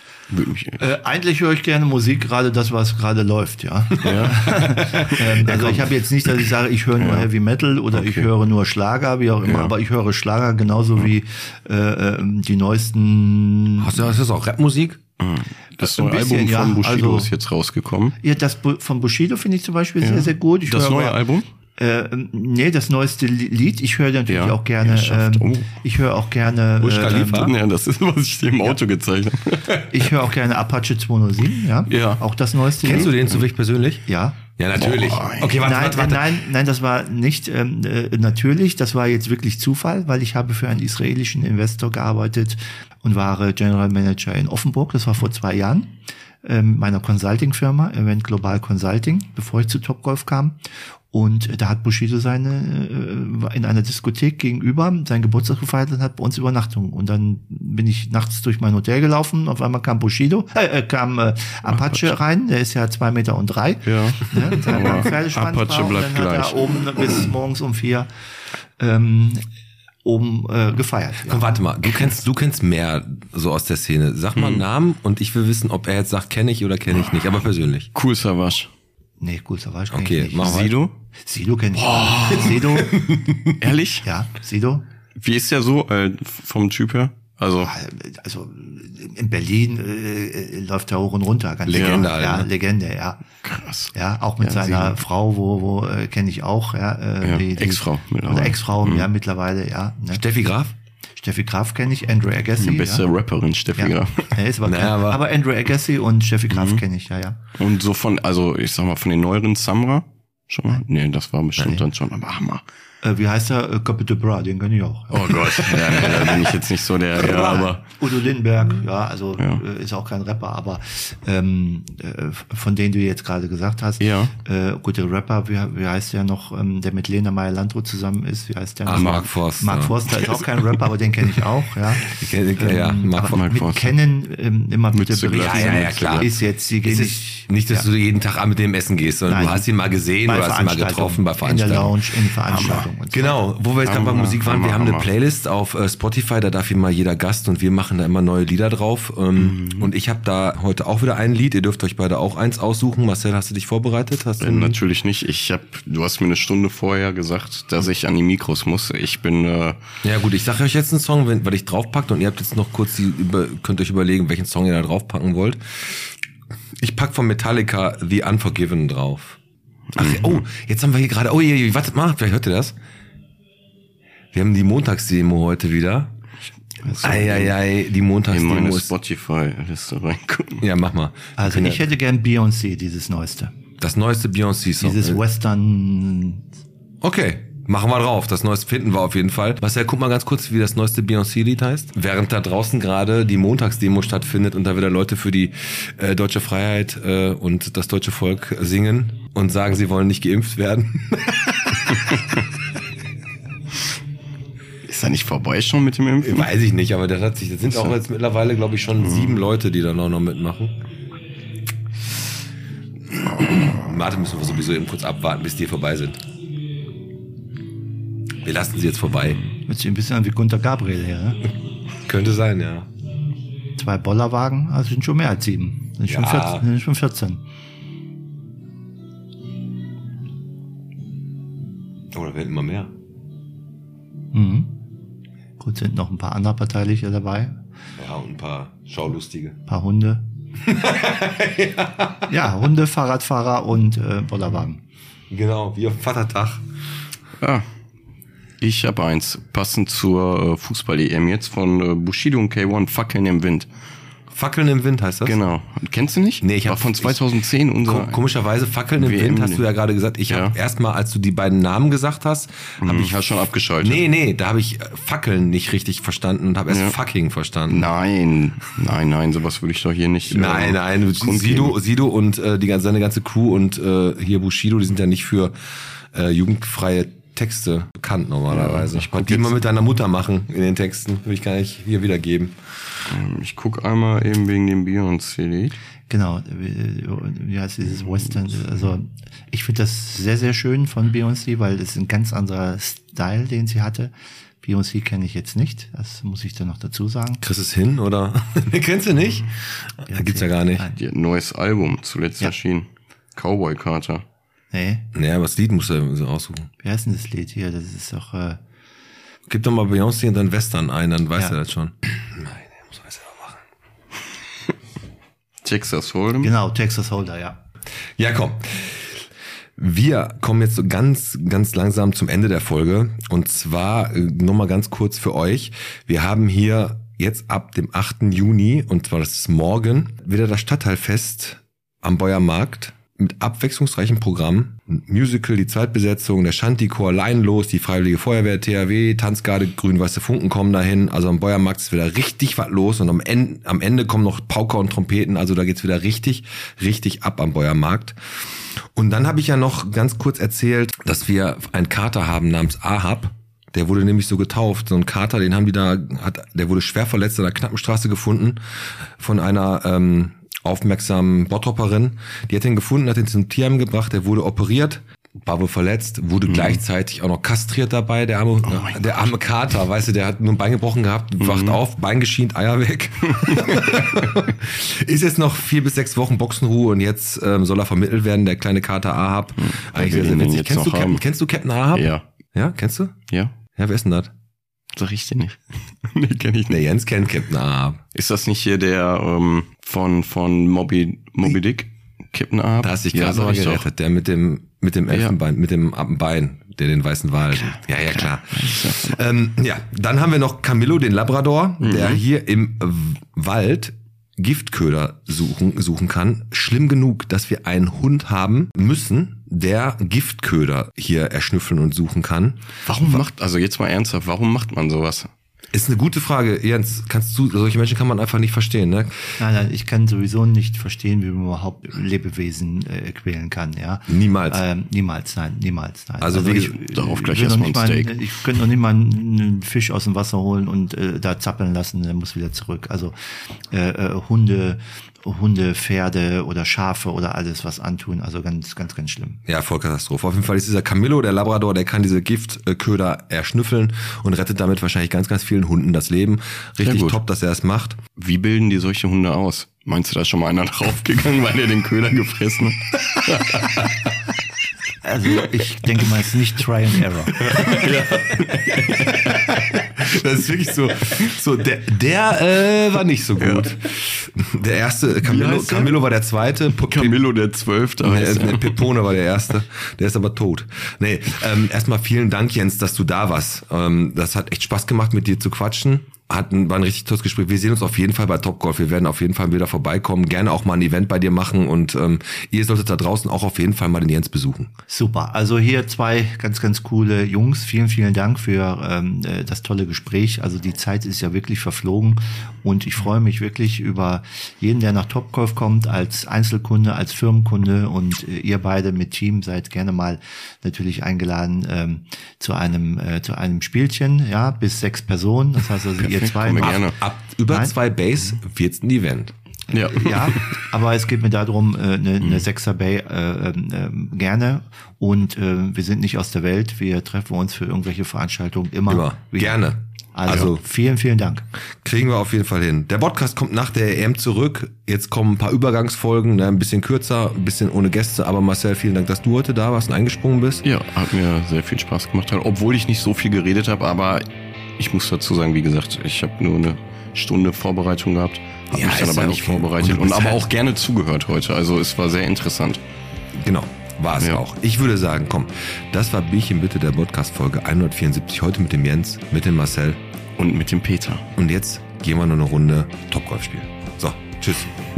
Äh, eigentlich höre ich gerne Musik, gerade das, was gerade läuft, ja. ja. ähm, also ich habe jetzt nicht, dass ich sage, ich höre nur ja. Heavy Metal oder okay. ich höre nur Schlager, wie auch immer, ja. aber ich höre Schlager genauso ja. wie äh, die neuesten. Hast du, hast du auch Rapmusik? Das neue bisschen, Album von ja, Bushido also, ist jetzt rausgekommen. Ja, das von Bushido finde ich zum Beispiel ja. sehr, sehr gut. Ich das neue aber, Album? Äh, nee, das neueste Lied. Ich höre natürlich ja, auch gerne. Ähm, oh. Ich höre auch gerne. Burj Khalifa? Ähm, ja, das ist, was ich dir im Auto ja. gezeigt habe. Ich höre auch gerne Apache zweihundertsieben. Ja, ja. Auch das neueste Kennst Lied. du den zufällig persönlich? Ja. Ja, natürlich. Oh, okay, warte, nein, warte, warte. Nein, nein, das war nicht ähm, äh, natürlich. Das war jetzt wirklich Zufall, weil ich habe für einen israelischen Investor gearbeitet und war General Manager in Offenburg. Das war vor zwei Jahren. Meiner Consulting-Firma, Event Global Consulting, bevor ich zu Topgolf kam. Und da hat Bushido seine äh, in einer Diskothek gegenüber seinen Geburtstag gefeiert und hat bei uns Übernachtung. Und dann bin ich nachts durch mein Hotel gelaufen. Auf einmal kam Bushido, äh, kam äh, Apache Ach, rein. Der ist ja zwei Meter und drei. Ja. Ne, der Pferdeschwanz Apache war, bleibt und dann gleich. hat er oben bis morgens um vier ähm, oben äh, gefeiert. Ja. Komm, warte mal, du kennst, du kennst mehr so aus der Szene. Sag mal einen Namen und ich will wissen, ob er jetzt sagt, kenne ich oder kenne ich nicht, aber persönlich. Cool Savage. Nee, gut, so war ich kenn Okay, ich nicht. mach weiter. Sido? Sido kenn ich auch. Sido? Ehrlich? Ja, Sido? Wie ist der so äh, vom Typ her? Also Also in Berlin äh, läuft er hoch und runter. Ganz Legende klar. halt, Ja, ne? Legende, ja. krass. Ja, auch mit Ja, seiner Sido. Frau, wo, wo äh, kenne ich auch. Ja, äh, Ja, die, die, Ex-Frau mittlerweile. Oder Ex-Frau, Mhm. ja, mittlerweile, ja. Ne? Steffi Graf? Steffi Graf kenne ich, Andrew Agassi. Die beste ja. Rapperin, Steffi Ja. Graf. Ja, ist aber, Naja, kein, aber- aber Andrew Agassi und Steffi Graf Mhm. kenne ich, ja, ja. Und so von, also ich sag mal, von den neueren Samra schon mal? Nee, das war bestimmt Nein. dann schon, aber Hammer. Äh, wie heißt er? Äh, Copy de Bras, den kenne ich auch. Oh Gott, ja, nee, da bin ich jetzt nicht so der, ja, aber Udo Lindenberg, ja, also Ja. äh, ist auch kein Rapper, aber ähm, äh, von denen du jetzt gerade gesagt hast, Ja. äh, gute Rapper, wie, wie heißt der noch, ähm, der mit Lena Meyer-Landrut zusammen ist, wie heißt der Ach, noch? Mark Forster. Mark Forster ist auch kein Rapper, aber den kenne ich auch, ja. Ich kenn, ich kenn, ja, Ähm, Mark aber von Mark mit Forster. kennen ähm, immer bitte Mütze berichten. gleich. Ja, ja, ja, klar. Ist jetzt, sie gehen Es nicht, ist nicht, dass ja, du jeden Tag mit dem essen gehst, sondern Nein. du hast ihn mal gesehen bei oder hast ihn mal Veranstaltungen, getroffen bei in der Veranstaltungen. Lounge, in Veranstaltungen. Und so. Genau, wo wir jetzt gerade bei Hammer, Musik waren, wir Hammer, haben eine Hammer. Playlist auf äh, Spotify, da darf hier mal jeder Gast und wir machen da immer neue Lieder drauf. Ähm, Mhm. Und ich habe da heute auch wieder ein Lied, ihr dürft euch beide auch eins aussuchen. Marcel, hast du dich vorbereitet? Hast du äh, ein- natürlich nicht. Ich hab, du hast mir eine Stunde vorher gesagt, dass ich an die Mikros muss. Ich bin, äh, Ja gut, ich sage euch jetzt einen Song, wenn, weil ich draufpackt und ihr habt jetzt noch kurz die, über, könnt euch überlegen, welchen Song ihr da draufpacken wollt. Ich pack von Metallica The Unforgiven drauf. Ach, oh, jetzt haben wir hier gerade, oh, je, je, wartet mal, vielleicht hört ihr das? Wir haben die Montagsdemo heute wieder. Eieiei, die in Montagsdemo meine ist... Spotify-Liste reingucken. Ja, mach mal. Also Wir können ich ja- hätte gern Beyoncé, dieses Neueste. Das neueste Beyoncé-Song. Dieses Western, Okay, machen wir drauf. Das neueste finden wir auf jeden Fall. Marcel, guck mal ganz kurz, wie das neueste Beyoncé-Lied heißt. Während da draußen gerade die Montagsdemo stattfindet und da wieder Leute für die äh, deutsche Freiheit äh, und das deutsche Volk singen und sagen, sie wollen nicht geimpft werden. Ist da nicht vorbei schon mit dem Impfen? Weiß ich nicht, aber das hat sich, das sind So. auch jetzt mittlerweile, glaube ich, schon sieben Leute, die da noch, noch mitmachen. Warte, müssen wir sowieso eben kurz abwarten, bis die vorbei sind. Wir lassen sie jetzt vorbei. hört sich ein bisschen an wie Gunter Gabriel her, ne? Könnte sein, ja. Zwei Bollerwagen, also sind schon mehr als sieben. Sind schon Ja. vierzehn. Sind schon vierzehn. Oh, da werden immer mehr. Mhm. Gut, sind noch ein paar andere Parteiliche dabei. Ja, und ein paar Schaulustige. Ein paar Hunde. ja. Hunde, Fahrradfahrer und äh, Bollerwagen. Genau, wie auf dem Vatertag. Ja. Ich habe eins, passend zur äh, Fußball-E M jetzt von äh, Bushido und K eins, Fackeln im Wind. Fackeln im Wind heißt das? Genau. Kennst du nicht? Nee, ich War hab- von zweitausendzehn unser... Ko- Komischerweise, Fackeln im W M Wind hast du ja gerade gesagt. Ich Ja. habe erstmal, als du die beiden Namen gesagt hast, habe Hm, ich hast schon abgeschaltet. Nee, nee, da habe ich äh, Fackeln nicht richtig verstanden und habe erst Ja. fucking verstanden. Nein, nein, nein, sowas würde ich doch hier nicht... Nein, äh, nein, kundgeben. Sido, Sido und äh, die ganze, seine ganze Crew und äh, hier Bushido, die sind ja nicht für äh, jugendfreie Texte bekannt normalerweise. Ja, ich guck Und die jetzt- mal mit deiner Mutter machen in den Texten, will ich gar nicht hier wiedergeben. Ich guck einmal eben wegen dem Beyoncé-Lied. Genau, wie, wie heißt dieses Western? Also ich finde das sehr, sehr schön von Beyoncé, weil es ist ein ganz anderer Style, den sie hatte. Beyoncé kenne ich jetzt nicht, das muss ich dann noch dazu sagen. Kriegst du es hin, oder? Nee, kennst du nicht? Da gibt's ja gar nicht. Nein. Die hat ein neues Album zuletzt Ja. erschienen. Cowboy Carter. Nee, Naja, aber das Lied musst du so aussuchen. wie heißt denn das Lied hier? Das ist doch, äh, Gib doch mal Beyoncé und dann Western ein, dann weiß Ja. er das schon. Nein, der muss das selber machen. Texas Hold'em. genau, Texas Holder, ja. Ja, komm. Wir kommen jetzt so ganz, ganz langsam zum Ende der Folge. Und zwar äh, nochmal ganz kurz für euch. Wir haben hier jetzt ab dem achten Juni, und zwar das ist morgen, wieder das Stadtteilfest am Beuer Markt mit abwechslungsreichem Programm. Ein Musical, die Zweitbesetzung, der Shanty-Chor, Laienlos, die Freiwillige Feuerwehr, T H W, Tanzgarde, grün-weiße Funken kommen dahin. Also am Beuer Markt ist wieder richtig was los und am Ende, am Ende kommen noch Pauker und Trompeten. Also da geht's wieder richtig, richtig ab am Beuer Markt. Und dann habe ich ja noch ganz kurz erzählt, dass wir einen Kater haben namens Ahab. Der wurde nämlich so getauft. So ein Kater, den haben die da, hat, der wurde schwer verletzt an der Knappenstraße gefunden von einer ähm, aufmerksamen Bottropperin. Die hat ihn gefunden, hat ihn zum Tierheim gebracht, der wurde operiert, war wohl verletzt, wurde mhm. gleichzeitig auch noch kastriert dabei, der arme, oh der arme Kater, weißt du, der hat nur ein Bein gebrochen gehabt, mhm. wacht auf, Bein geschient, Eier weg. Ist jetzt noch vier bis sechs Wochen Boxenruhe und jetzt ähm, soll er vermittelt werden, der kleine Kater Ahab. Mhm. Eigentlich sehr, sehr witzig. Kennst du, Captain, kennst du Captain Ahab? Ja. Ja, kennst du? Ja. Ja, wer ist denn das? Sag ich dir nicht. Nee, kenn ich nicht. Nee, Jens kennt Captain Ahab. Ist das nicht hier der ähm, von von Moby, Moby Dick? Captain Ahab? Da hast dich gerade mal gerettet. Doch. Der mit dem mit dem Elfenbein, ja. mit dem Bein, der den weißen Wal. Klar, ja, ja, klar. klar. Ähm, ja, dann haben wir noch Camillo, den Labrador, mhm. der hier im Wald Giftköder suchen, suchen kann. Schlimm genug, dass wir einen Hund haben müssen, der Giftköder hier erschnüffeln und suchen kann. Warum macht, also jetzt mal ernsthaft, warum macht man sowas? Ist eine gute Frage, Jens. Kannst du, solche Menschen kann man einfach nicht verstehen, ne? Nein, nein, ich kann sowieso nicht verstehen, wie man überhaupt Lebewesen äh, quälen kann, ja. Niemals. Ähm, niemals, nein, niemals, nein. Also, also ich, ich, darauf gleich erstmal ein Steak. Mal, ich könnte noch nicht mal einen Fisch aus dem Wasser holen und äh, da zappeln lassen, der muss wieder zurück. Also äh, äh, Hunde, Hunde, Pferde oder Schafe oder alles was antun, also ganz, ganz, ganz schlimm. Ja, Vollkatastrophe. Auf jeden Fall ist dieser Camillo, der Labrador, der kann diese Giftköder erschnüffeln und rettet damit wahrscheinlich ganz, ganz vielen Hunden das Leben. Richtig top, dass er es macht. Wie bilden die solche Hunde aus? Meinst du, da ist schon mal einer draufgegangen, weil er den Köder gefressen hat? Also ich denke mal, es ist nicht Try and Error. Ja. Das ist wirklich so, so der, der äh, war nicht so gut. Ja. Der erste, Camillo, Camillo war der zweite. P Camillo der zwölfte. Nee, Pepone war der erste. Der ist aber tot. Nee, ähm, erstmal vielen Dank, Jens, dass du da warst. Ähm, das hat echt Spaß gemacht, mit dir zu quatschen. Hat ein, war ein richtig tolles Gespräch. Wir sehen uns auf jeden Fall bei Topgolf. Wir werden auf jeden Fall wieder vorbeikommen. Gerne auch mal ein Event bei dir machen. Und ähm, ihr solltet da draußen auch auf jeden Fall mal den Jens besuchen. Super. Also hier zwei ganz, ganz coole Jungs. Vielen, vielen Dank für ähm, das tolle Gespräch. Also die Zeit ist ja wirklich verflogen. Und ich freue mich wirklich über jeden, der nach Topgolf kommt, als Einzelkunde, als Firmenkunde. Und äh, ihr beide mit Team seid gerne mal natürlich eingeladen ähm, zu einem äh, zu einem Spielchen. Ja, bis sechs Personen. Das heißt also, ihr zwei ab, gerne. ab über Nein? zwei Base wird's ein Event. Ja. ja, aber es geht mir darum, eine, eine mhm. Sechser Bay äh, äh, gerne und äh, wir sind nicht aus der Welt, wir treffen uns für irgendwelche Veranstaltungen immer. Immer. Gerne. Also, also vielen, vielen Dank. Kriegen wir auf jeden Fall hin. Der Podcast kommt nach der E M zurück. Jetzt kommen ein paar Übergangsfolgen, ne, ein bisschen kürzer, ein bisschen ohne Gäste. Aber Marcel, vielen Dank, dass du heute da warst und eingesprungen bist. Ja, hat mir sehr viel Spaß gemacht, obwohl ich nicht so viel geredet habe, aber ich muss dazu sagen, wie gesagt, ich habe nur eine Stunde Vorbereitung gehabt, habe ja, mich dann aber ja nicht okay. vorbereitet und, und aber halt auch gerne zugehört heute. Also es war sehr interessant. Genau, war es ja. auch. Ich würde sagen, komm, das war Bierchen bitte der Podcast-Folge hundertvierundsiebzig. Heute mit dem Jens, mit dem Marcel und mit dem Peter. Und jetzt gehen wir noch eine Runde Topgolf spielen. So, tschüss.